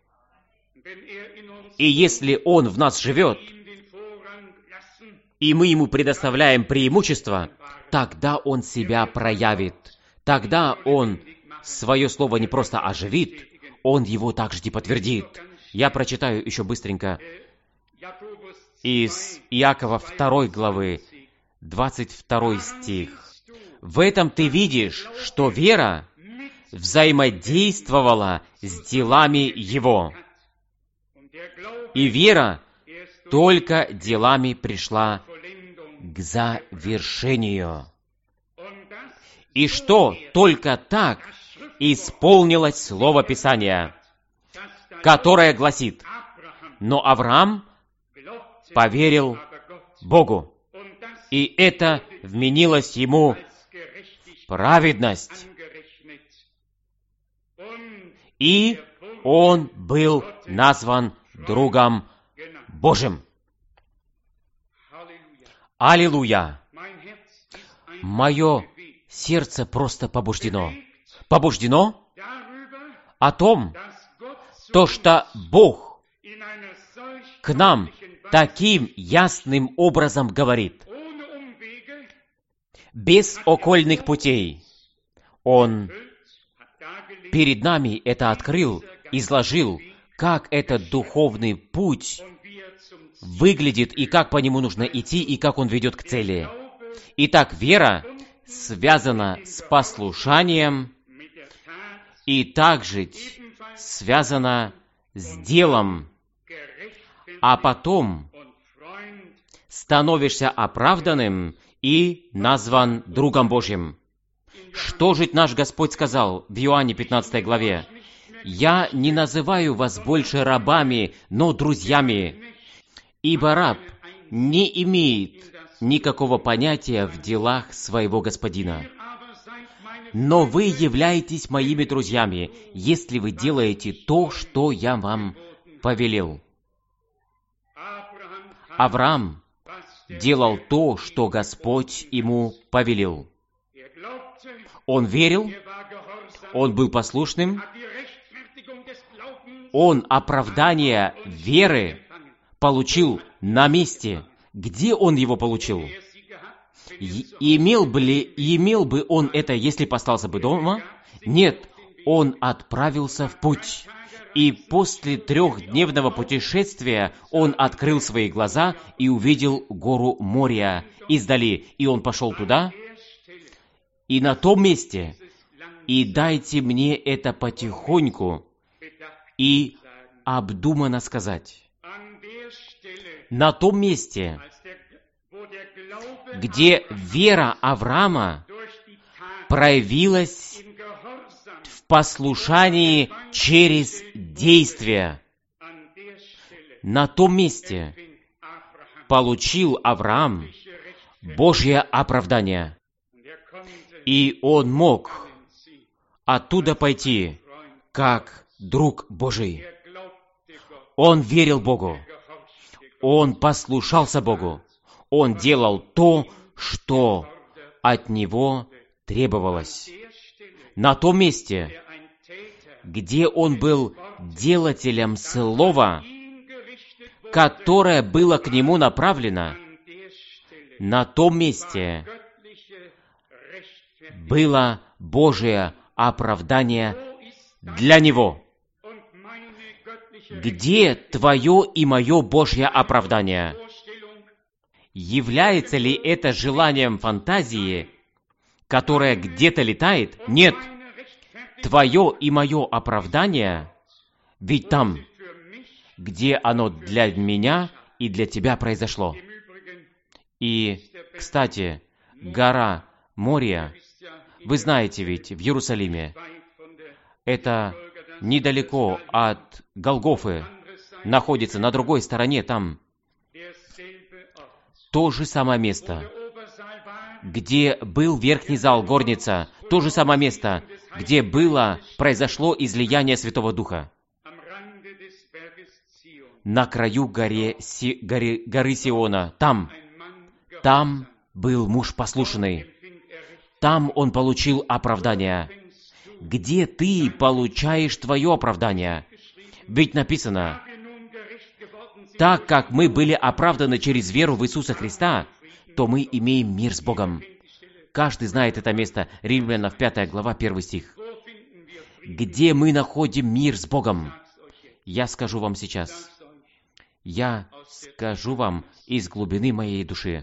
И если Он в нас живет, и мы Ему предоставляем преимущество, тогда Он себя проявит. Тогда Он свое слово не просто оживит, Он его также и подтвердит. Я прочитаю еще быстренько из Иакова 2 главы, 22 стих. «В этом ты видишь, что вера взаимодействовала с делами Его, и вера только делами пришла к завершению. И что только так исполнилось Слово Писания, которое гласит: но Авраам поверил Богу, и это вменилось ему в праведность, и он был назван другом Божьим». Аллилуйя! Мое сердце просто побуждено. Побуждено о том, что Бог к нам таким ясным образом говорит, без окольных путей. Он перед нами это открыл, изложил, как этот духовный путь выглядит, и как по нему нужно идти, и как он ведет к цели. Итак, вера связана с послушанием, и также связана с делом, а потом становишься оправданным и назван другом Божьим. Что же наш Господь сказал в Иоанне 15 главе? «Я не называю вас больше рабами, но друзьями, ибо раб не имеет никакого понятия в делах своего господина. Но вы являетесь моими друзьями, если вы делаете то, что я вам повелел». Авраам делал то, что Господь ему повелел. Он верил, он был послушным, он оправдание веры получил на месте. Где он его получил? Имел бы он это, если бы остался бы дома? Нет, он отправился в путь. И после 3-дневного путешествия он открыл свои глаза и увидел гору Мория издали. И он пошел туда, и на том месте, и дайте мне это потихоньку и обдуманно сказать. На том месте, где вера Авраама проявилась в послушании через действие, на том месте получил Авраам Божье оправдание. И он мог оттуда пойти, как друг Божий. Он верил Богу. Он послушался Богу. Он делал то, что от него требовалось. На том месте, где он был делателем слова, которое было к нему направлено, на том месте было Божие оправдание для него. Где твое и мое Божье оправдание? Является ли это желанием фантазии, которое где-то летает? Нет. Твое и мое оправдание ведь там, где оно для меня и для тебя произошло. И, кстати, гора Мория, вы знаете ведь, в Иерусалиме, это недалеко от Голгофы, находится на другой стороне, там то же самое место, где был верхний зал, горница, то же самое место, где произошло излияние Святого Духа. На краю горы Сиона, там был муж послушный, там он получил оправдание. Где ты получаешь твое оправдание? Ведь написано, так как мы были оправданы через веру в Иисуса Христа, то мы имеем мир с Богом. Каждый знает это место. Римлянам 5 глава, 1 стих. Где мы находим мир с Богом? Я скажу вам сейчас. Я скажу вам из глубины моей души.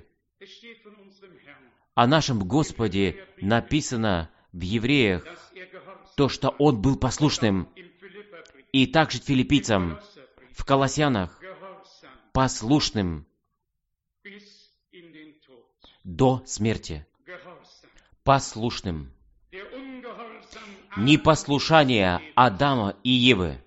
О нашем Господе написано в Евреях, то, что Он был послушным, и также филиппийцам, в Колоссянах, послушным до смерти. Послушным. Непослушание Адама и Евы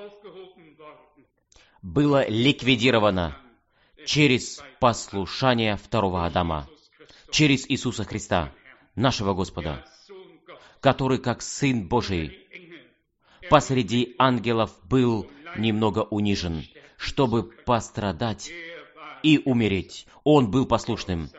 было ликвидировано через послушание второго Адама, через Иисуса Христа, нашего Господа, который, как Сын Божий, посреди ангелов был немного унижен, чтобы пострадать и умереть. Он был послушным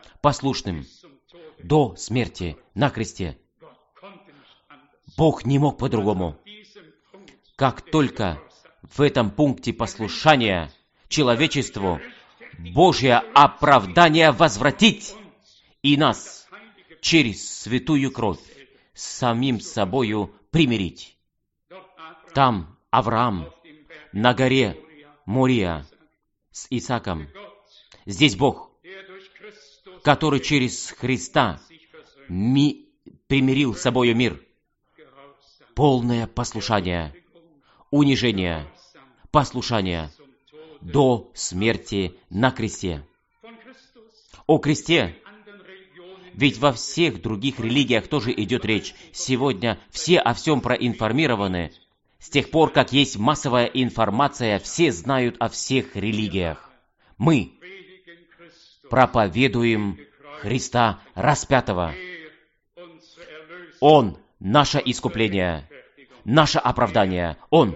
до смерти на кресте. Бог не мог по-другому. Как только в этом пункте послушания человечеству Божье оправдание возвратить и нас через святую кровь с самим собою примирить. Там Авраам на горе Мория с Исааком. Здесь Бог, который через Христа примирил с собою мир. Полное послушание, унижение, послушание до смерти на кресте. О кресте! Ведь во всех других религиях тоже идет речь. Сегодня все о всем проинформированы. С тех пор, как есть массовая информация, все знают о всех религиях. Мы проповедуем Христа распятого. Он — наше искупление, наше оправдание. Он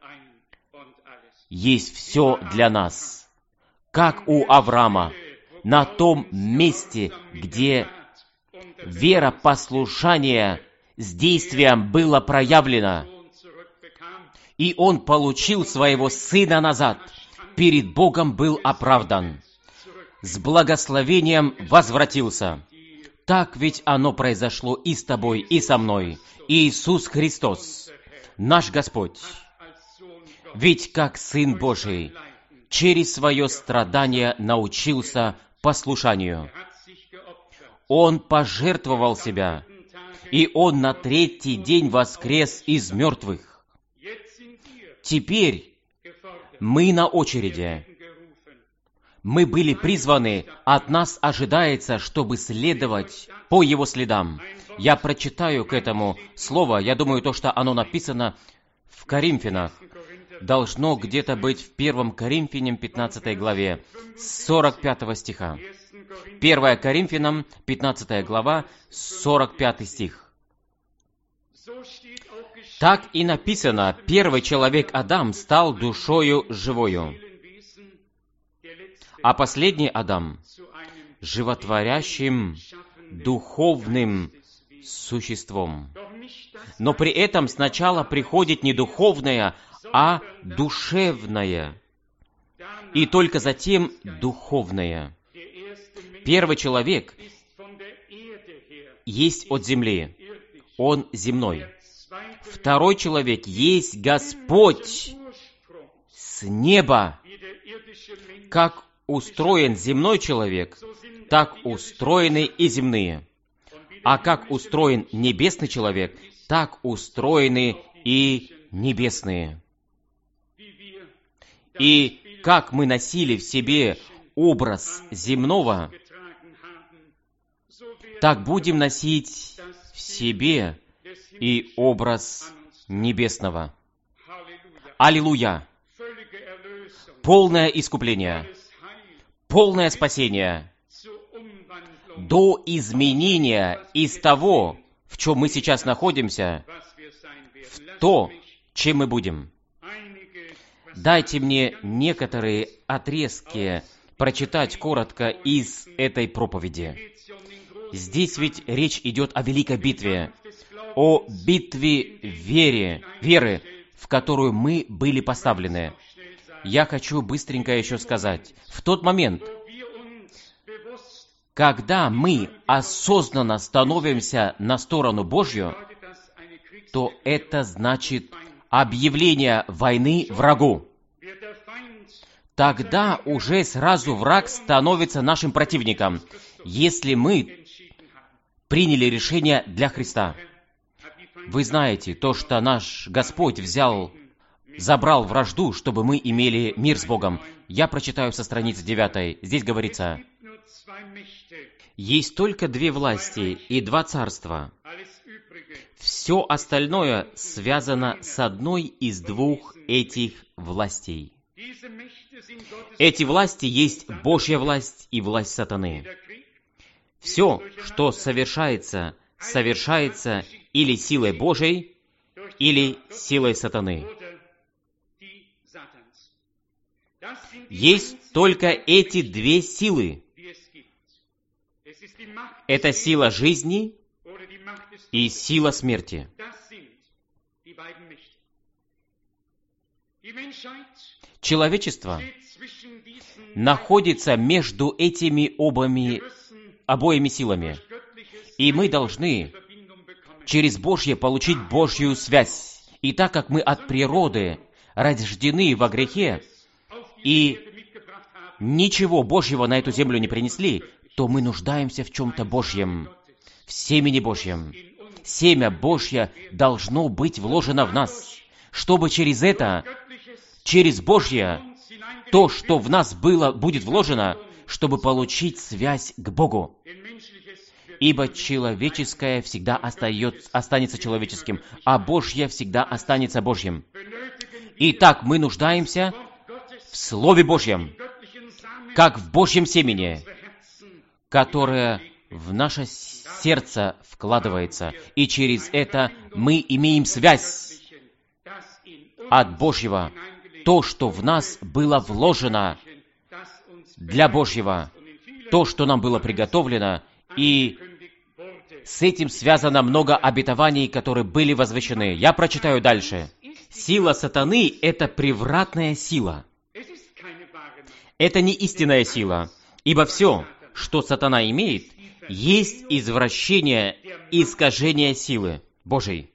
есть все для нас. Как у Авраама, на том месте, где вера послушания с действием было проявлено, и он получил своего сына назад, перед Богом был оправдан, с благословением возвратился. Так ведь оно произошло и с тобой, и со мной. Иисус Христос, наш Господь, ведь как Сын Божий, через свое страдание научился послушанию. Он пожертвовал себя, и Он на третий день воскрес из мертвых. Теперь мы на очереди. Мы были призваны, от нас ожидается, чтобы следовать по Его следам. Я прочитаю к этому слово, я думаю, то, что оно написано в Коринфянах, должно где-то быть в 1 Коринфянам 15 главе, с 45 стиха. 1 Коринфянам, 15 глава, 45 стих. «Так и написано, первый человек Адам стал душою живою, а последний Адам — животворящим духовным существом». Но при этом сначала приходит не духовное, а душевное, и только затем духовное. Первый человек есть от земли, он земной. Второй человек есть Господь с неба. Как устроен земной человек, так устроены и земные. А как устроен небесный человек, так устроены и небесные. И как мы носили в себе образ земного, так будем носить в себе и образ небесного. Аллилуйя! Полное искупление, полное спасение, до изменения из того, в чем мы сейчас находимся, в то, чем мы будем. Дайте мне некоторые отрезки прочитать коротко из этой проповеди. Здесь ведь речь идет о великой битве, о битве веры, в которую мы были поставлены. Я хочу быстренько еще сказать. В тот момент, когда мы осознанно становимся на сторону Божью, то это значит объявление войны врагу. Тогда уже сразу враг становится нашим противником, если мы приняли решение для Христа. Вы знаете, то, что наш Господь забрал вражду, чтобы мы имели мир с Богом. Я прочитаю со страницы 9. Здесь говорится: «Есть только 2 власти и 2 царства. Все остальное связано с одной из 2 этих властей. Эти власти есть Божья власть и власть сатаны. Все, что совершается или силой Божией, или силой сатаны. Есть только эти 2 силы. Это сила жизни и сила смерти. Человечество находится между этими обоими силами, и мы должны через Божье получить Божью связь. И так как мы от природы рождены во грехе и ничего Божьего на эту землю не принесли, то мы нуждаемся в чем-то Божьем, в семени Божьем. Семя Божье должно быть вложено в нас, чтобы через это, через Божье, то, что в нас будет вложено, чтобы получить связь к Богу. Ибо человеческое всегда останется человеческим, а Божье всегда останется Божьим. Итак, мы нуждаемся в Слове Божьем, как в Божьем семени, которое в наше сердце вкладывается, и через это мы имеем связь от Божьего, то, что в нас было вложено для Божьего, то, что нам было приготовлено, и с этим связано много обетований, которые были возвещены. Я прочитаю дальше. Сила сатаны — это превратная сила. Это не истинная сила, ибо все, что сатана имеет, есть извращение, искажение силы Божией.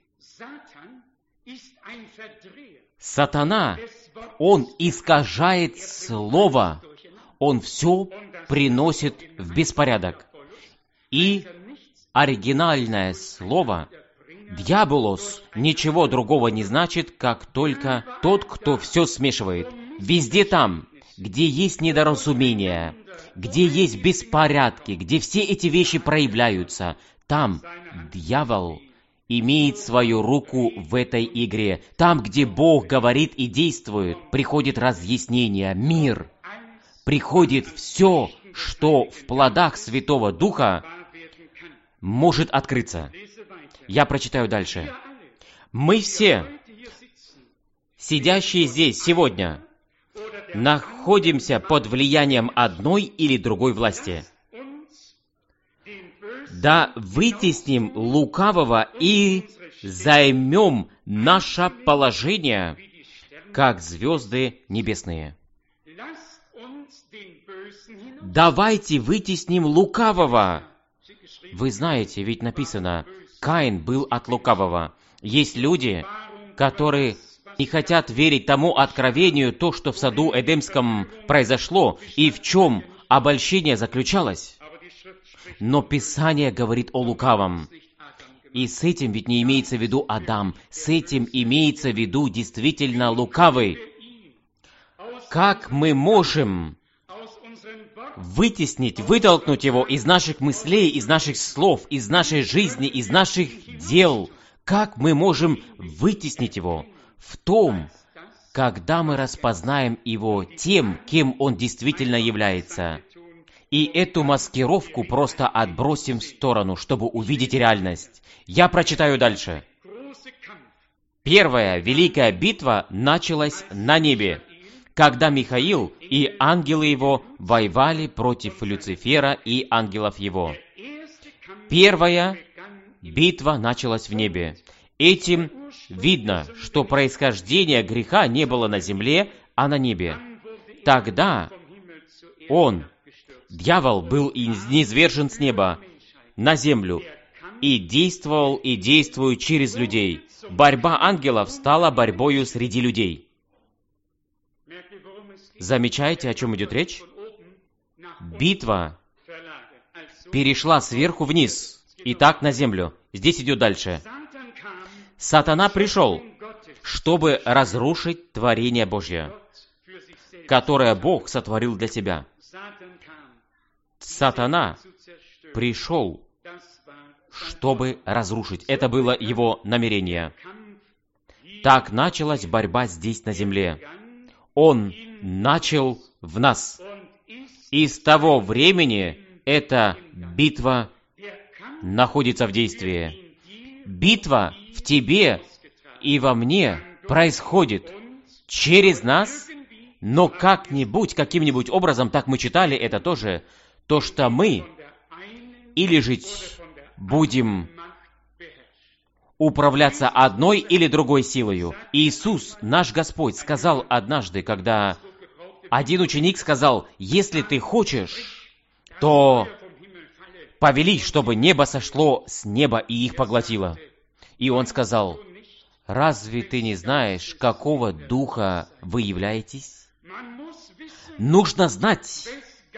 Сатана, он искажает слово, он все приносит в беспорядок. И оригинальное слово «диаболос» ничего другого не значит, как только тот, кто все смешивает. Везде там, где есть недоразумение, где есть беспорядки, где все эти вещи проявляются, там дьявол имеет свою руку в этой игре. Там, где Бог говорит и действует, приходит разъяснение, мир. Приходит все, что в плодах Святого Духа может открыться. Я прочитаю дальше. Мы все, сидящие здесь сегодня, находимся под влиянием одной или другой власти. Да вытесним лукавого и займем наше положение, как звезды небесные. Давайте вытесним лукавого. Вы знаете, ведь написано, Каин был от лукавого. Есть люди, которые не хотят верить тому откровению, то, что в саду Эдемском произошло, и в чем обольщение заключалось. Но Писание говорит о лукавом. И с этим ведь не имеется в виду Адам, с этим имеется в виду действительно лукавый. Как мы можем вытеснить, вытолкнуть его из наших мыслей, из наших слов, из нашей жизни, из наших дел? Как мы можем вытеснить его? В том, когда мы распознаем его тем, кем он действительно является. И эту маскировку просто отбросим в сторону, чтобы увидеть реальность. Я прочитаю дальше. Первая великая битва началась на небе, когда Михаил и ангелы его воевали против Люцифера и ангелов его. Первая битва началась в небе. Этим видно, что происхождение греха не было на земле, а на небе. Тогда дьявол, был низвержен с неба на землю и действует через людей. Борьба ангелов стала борьбою среди людей. Замечаете, о чем идет речь? Битва перешла сверху вниз и так на землю. Здесь идет дальше. Сатана пришел, чтобы разрушить творение Божье, которое Бог сотворил для себя. Сатана пришел, чтобы разрушить. Это было его намерение. Так началась борьба здесь, на земле. Он начал в нас. И с того времени эта битва находится в действии. Битва в тебе и во мне происходит через нас, но каким-нибудь образом, так мы читали это тоже, то, что мы или жить будем управляться одной или другой силою. Иисус, наш Господь, сказал однажды, когда один ученик сказал: «Если ты хочешь, то повели, чтобы небо сошло с неба и их поглотило». И он сказал: «Разве ты не знаешь, какого духа вы являетесь?» Нужно знать,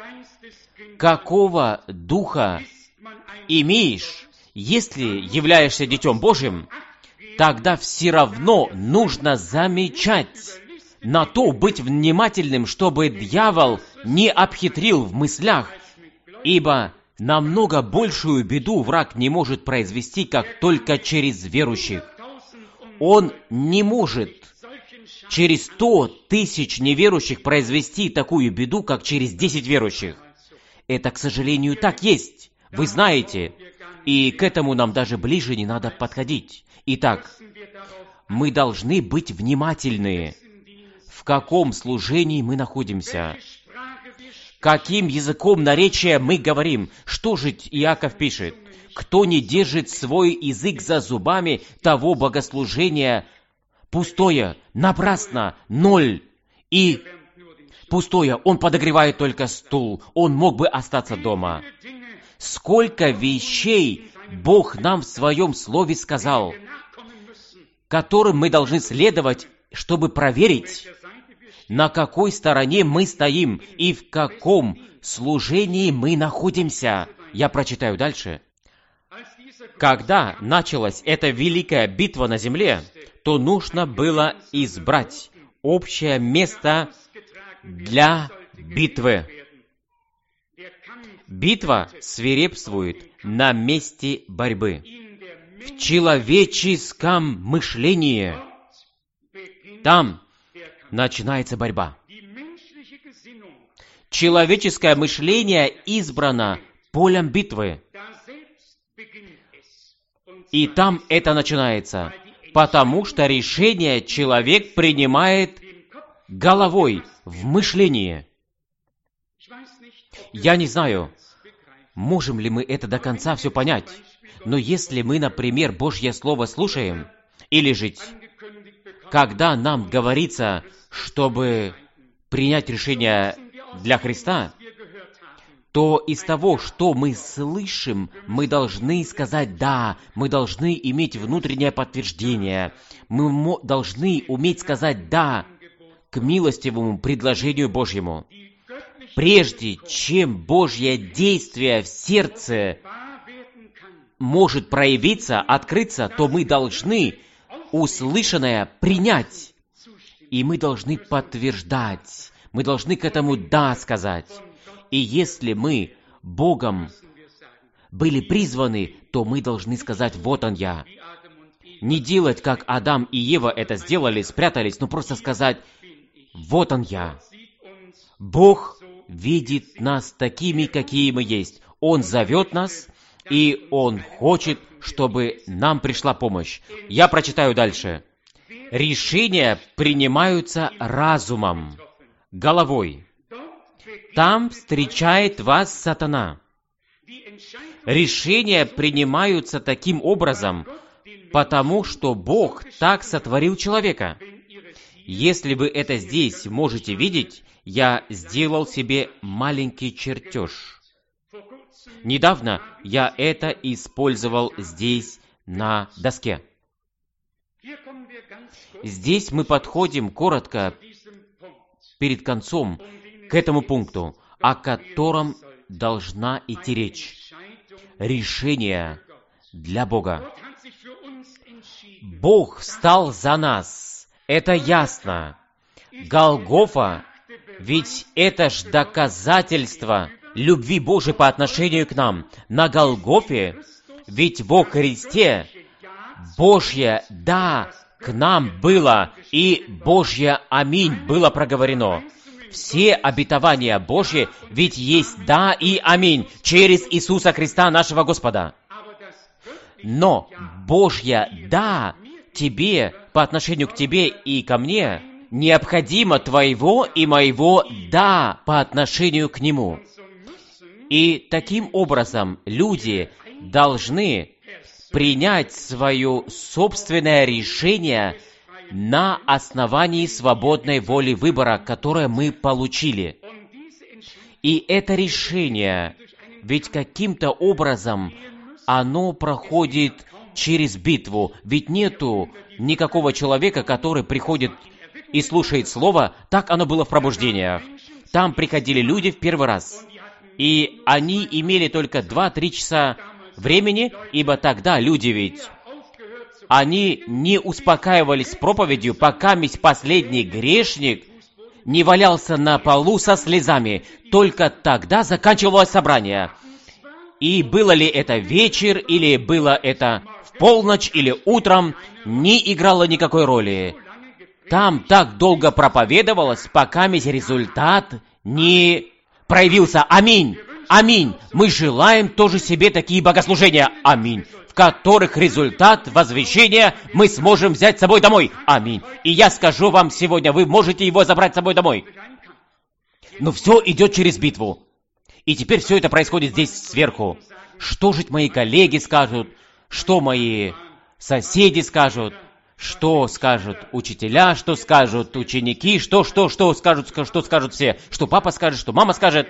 какого духа имеешь. Если являешься Детем Божьим, тогда все равно нужно замечать, на то быть внимательным, чтобы дьявол не обхитрил в мыслях, ибо намного большую беду враг не может произвести, как только через верующих. Он не может через 100 тысяч неверующих произвести такую беду, как через 10 верующих. Это, к сожалению, так есть. Вы знаете, и к этому нам даже ближе не надо подходить. Итак, мы должны быть внимательны, в каком служении мы находимся, каким языком наречия мы говорим. Что же Иаков пишет? «Кто не держит свой язык за зубами, того богослужения пустое, напрасно, ноль и пустое. Он подогревает только стул, он мог бы остаться дома». Сколько вещей Бог нам в Своем Слове сказал, которым мы должны следовать, чтобы проверить, на какой стороне мы стоим и в каком служении мы находимся. Я прочитаю дальше. Когда началась эта великая битва на земле, то нужно было избрать общее место для битвы. Битва свирепствует на месте борьбы, в человеческом мышлении. Там начинается борьба. Человеческое мышление избрано полем битвы. И там это начинается, потому что решение человек принимает головой, в мышлении. Я не знаю, можем ли мы это до конца все понять, но если мы, например, Божье Слово слушаем, или же, когда нам говорится, чтобы принять решение для Христа, то из того, что мы слышим, мы должны сказать «да», мы должны иметь внутреннее подтверждение, мы должны уметь сказать «да» к милостивому предложению Божьему. Прежде чем Божье действие в сердце может проявиться, открыться, то мы должны услышанное принять, и мы должны подтверждать, мы должны к этому «да» сказать. И если мы Богом были призваны, то мы должны сказать «вот он я». Не делать, как Адам и Ева это сделали, спрятались, но просто сказать «вот он я». Бог видит нас такими, какие мы есть. Он зовет нас, и Он хочет, чтобы нам пришла помощь. Я прочитаю дальше. Решения принимаются разумом, головой. Там встречает вас сатана. Решения принимаются таким образом, потому что Бог так сотворил человека. Если вы это здесь можете видеть, я сделал себе маленький чертеж. Недавно я это использовал здесь на доске. Здесь мы подходим коротко перед концом к этому пункту, о котором должна идти речь. Решение для Бога. Бог встал за нас. Это ясно. Голгофа, ведь это ж доказательство любви Божией по отношению к нам. На Голгофе, ведь во Христе Божье «да» к нам было, и Божье «аминь» было проговорено. Все обетования Божьи ведь есть «да» и «аминь» через Иисуса Христа, нашего Господа. Но Божье «да» тебе, по отношению к тебе и ко мне, необходимо твоего и моего «да» по отношению к Нему. И таким образом люди должны принять свое собственное решение на основании свободной воли выбора, которое мы получили. И это решение, ведь каким-то образом оно проходит через битву. Ведь нету никакого человека, который приходит и слушает Слово. Так оно было в пробуждениях. Там приходили люди в первый раз. И они имели только 2-3 часа времени, ибо тогда люди ведь, они не успокаивались с проповедью, пока последний грешник не валялся на полу со слезами. Только тогда заканчивалось собрание. И было ли это вечер, или было это в полночь, или утром, не играло никакой роли. Там так долго проповедовалось, пока результат не проявился. Аминь! Аминь! Мы желаем тоже себе такие богослужения. Аминь! В которых результат возвещения мы сможем взять с собой домой. Аминь! И я скажу вам сегодня, вы можете его забрать с собой домой. Но все идет через битву. И теперь все это происходит здесь сверху. Что же мои коллеги скажут? Что мои соседи скажут? Что скажут учителя? Что скажут ученики? Что скажут все? Что папа скажет? Что мама скажет?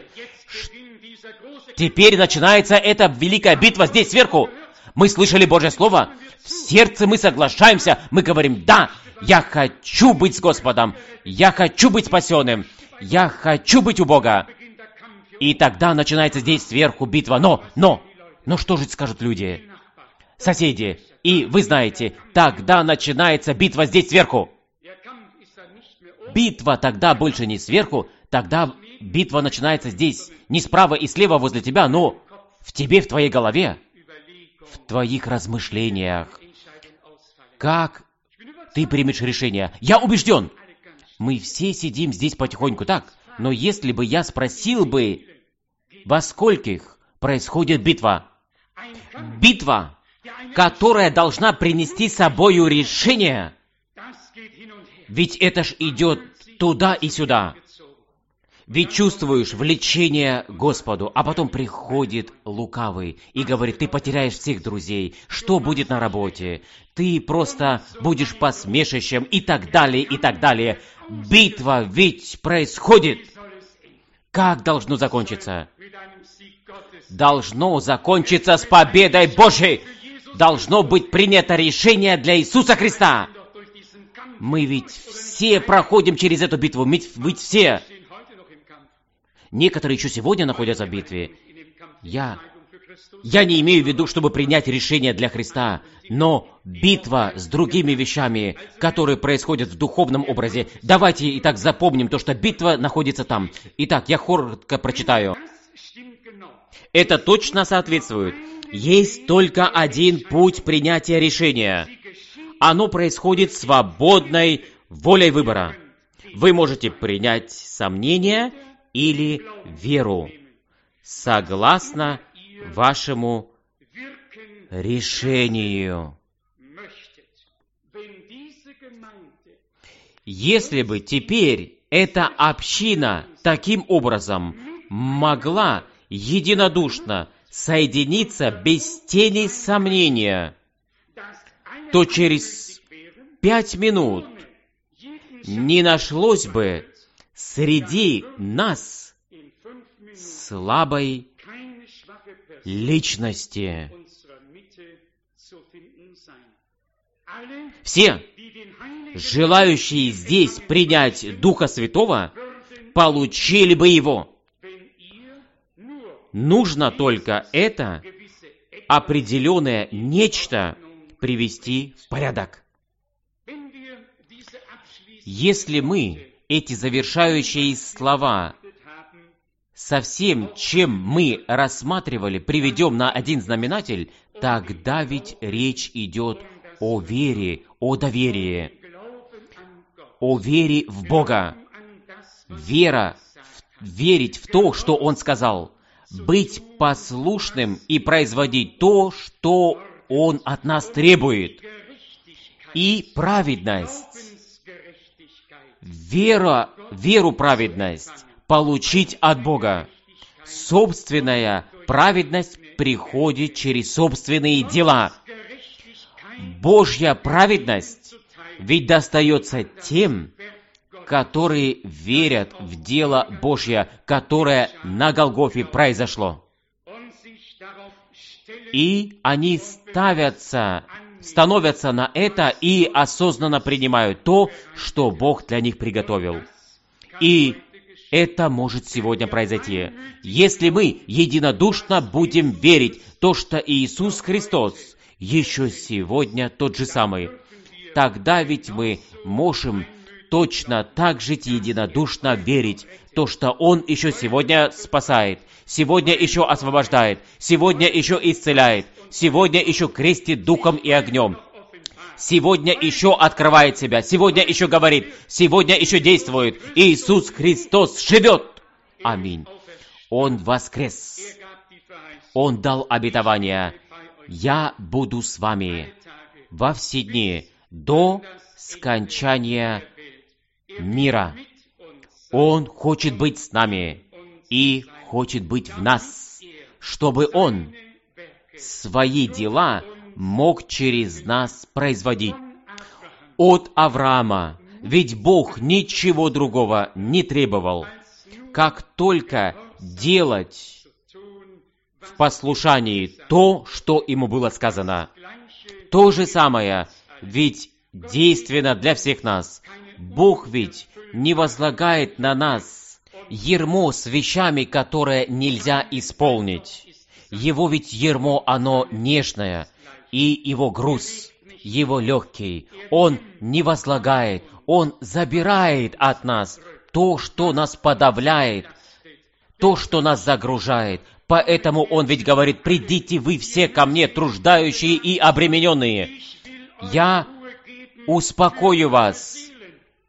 Теперь начинается эта великая битва здесь сверху. Мы слышали Божье Слово. В сердце мы соглашаемся. Мы говорим: да, я хочу быть с Господом. Я хочу быть спасенным. Я хочу быть у Бога. И тогда начинается здесь сверху битва. Но что же скажут люди? Соседи. И вы знаете, тогда начинается битва здесь сверху. Битва тогда больше не сверху, тогда битва начинается здесь, не справа и слева возле тебя, но в тебе, в твоей голове, в твоих размышлениях. Как ты примешь решение? Я убежден. Мы все сидим здесь потихоньку так. Но если бы я спросил бы, во скольких происходит битва? Битва, которая должна принести с собою решение. Ведь это ж идет туда и сюда. Ведь чувствуешь влечение к Господу, а потом приходит лукавый и говорит, ты потеряешь всех друзей, что будет на работе, ты просто будешь посмешищем и так далее, и так далее. Битва ведь происходит. Как должно закончиться? Должно закончиться с победой Божьей. Должно быть принято решение для Иисуса Христа. Мы ведь все проходим через эту битву, ведь все. Некоторые еще сегодня находятся в битве. Я не имею в виду, чтобы принять решение для Христа, но битва с другими вещами, которые происходят в духовном образе. Давайте итак запомним то, что битва находится там. Итак, я коротко прочитаю. Это точно соответствует. Есть только один путь принятия решения. Оно происходит свободной волей выбора. Вы можете принять сомнение или веру, согласно вашему решению. Если бы теперь эта община таким образом могла единодушно соединиться без тени сомнения, то через 5 минут не нашлось бы среди нас слабой личности. Все, желающие здесь принять Духа Святого, получили бы Его. Нужно только это определенное нечто привести в порядок. Если мы эти завершающие слова со всем, чем мы рассматривали, приведем на один знаменатель, тогда ведь речь идет о вере, о доверии, о вере в Бога. Вера, верить в то, что Он сказал, быть послушным и производить то, что Он от нас требует, и праведность. Веру праведность получить от Бога. Собственная праведность приходит через собственные дела. Божья праведность ведь достается тем, которые верят в дело Божье, которое на Голгофе произошло. И они становятся на это и осознанно принимают то, что Бог для них приготовил. И это может сегодня произойти, если мы единодушно будем верить в то, что Иисус Христос еще сегодня тот же самый. Тогда ведь мы можем точно так же единодушно верить в то, что Он еще сегодня спасает, сегодня еще освобождает, сегодня еще исцеляет, сегодня еще крестит духом и огнем, сегодня еще открывает себя, сегодня еще говорит, сегодня еще действует. Иисус Христос живет. Аминь. Он воскрес. Он дал обетование. Я буду с вами во все дни до скончания мира. Он хочет быть с нами и хочет быть в нас, чтобы Он свои дела мог через нас производить. От Авраама, ведь Бог ничего другого не требовал, как только делать в послушании то, что ему было сказано. То же самое, ведь действенно для всех нас. Бог ведь не возлагает на нас ярмо с вещами, которые нельзя исполнить. Его ведь ярмо, оно нежное, и его груз, его легкий. Он не возлагает, Он забирает от нас то, что нас подавляет, то, что нас загружает. Поэтому Он ведь говорит: «Придите вы все ко мне, труждающие и обремененные. Я успокою вас,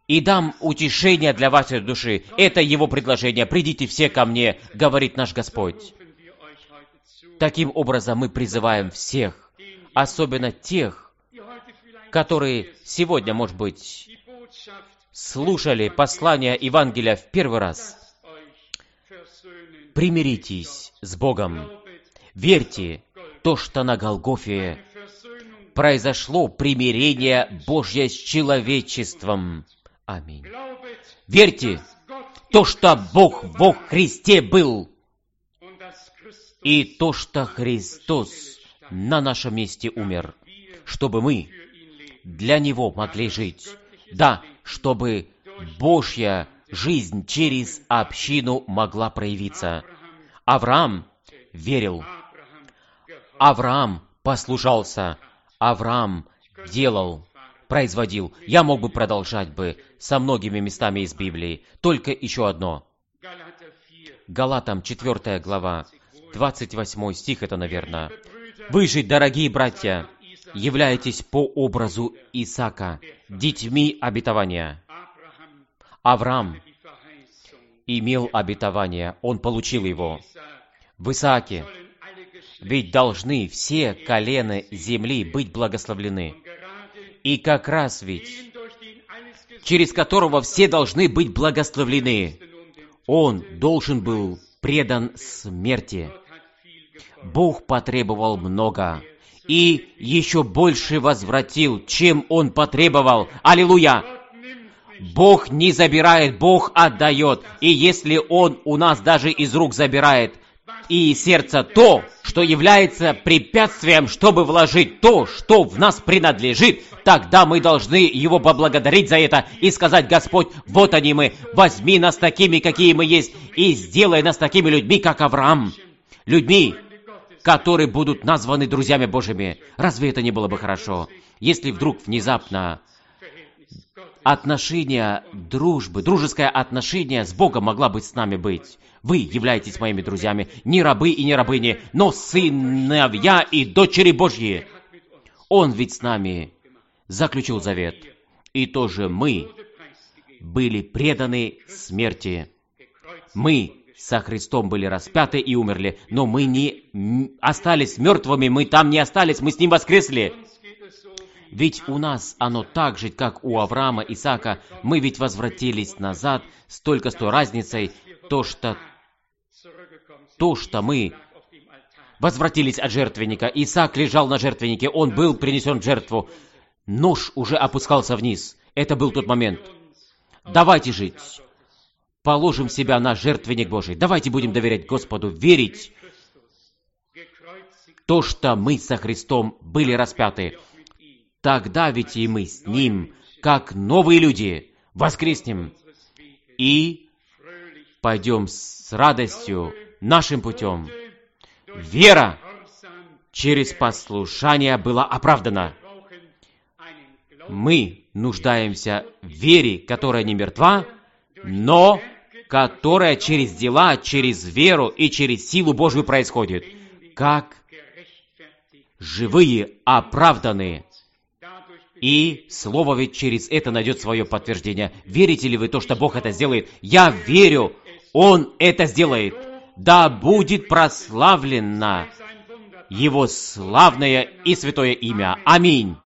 и дам утешение для вашей души. Это Его предложение. Придите все ко мне, говорит наш Господь. Таким образом мы призываем всех, особенно тех, которые сегодня, может быть, слушали послание Евангелия в первый раз. Примиритесь с Богом. Верьте, то, что на Голгофе произошло примирение Божье с человечеством. Аминь. Верьте, то, что Бог во Христе был, и то, что Христос на нашем месте умер, чтобы мы для Него могли жить. Да, чтобы Божья жизнь через общину могла проявиться. Авраам верил. Авраам послушался. Авраам делал, производил. Я мог бы продолжать бы со многими местами из Библии. Только еще одно. Галатам 4 глава, 28 стих это, наверное. «Вы же, дорогие братья, являетесь по образу Исаака, детьми обетования». Авраам имел обетование, он получил его. В Исааке ведь должны все колена земли быть благословлены. И как раз ведь, через которого все должны быть благословлены, он должен был предан смерти. Бог потребовал много и еще больше возвратил, чем Он потребовал. Аллилуйя! Бог не забирает, Бог отдает. И если Он у нас даже из рук забирает, и из сердца то, что является препятствием, чтобы вложить то, что в нас принадлежит, тогда мы должны Его поблагодарить за это и сказать: Господь, вот они мы, возьми нас такими, какие мы есть, и сделай нас такими людьми, как Авраам. Людьми, которые будут названы друзьями Божьими. Разве это не было бы хорошо, если вдруг внезапно отношения дружбы, дружеское отношение с Богом могла быть с нами быть? Вы являетесь моими друзьями, не рабы и не рабыни, но сыновья и дочери Божьи. Он ведь с нами заключил завет. И тоже мы были преданы смерти. Мы со Христом были распяты и умерли, но мы не остались мертвыми, мы там не остались, мы с Ним воскресли. Ведь у нас оно так же, как у Авраама, Исаака, мы ведь возвратились назад только с той разницей, то, что мы возвратились от жертвенника. Исаак лежал на жертвеннике, он был принесен в жертву. Нож уже опускался вниз. Это был тот момент. Давайте жить. Положим себя на жертвенник Божий. Давайте будем доверять Господу, верить то, что мы со Христом были распяты. Тогда ведь и мы с Ним, как новые люди, воскреснем и пойдем с радостью нашим путем. Вера через послушание была оправдана. Мы нуждаемся в вере, которая не мертва, но которая через дела, через веру и через силу Божию происходит. Как живые, оправданные. И Слово ведь через это найдет свое подтверждение. Верите ли вы то, что Бог это сделает? Я верю, Он это сделает. Да будет прославлено Его славное и святое имя. Аминь.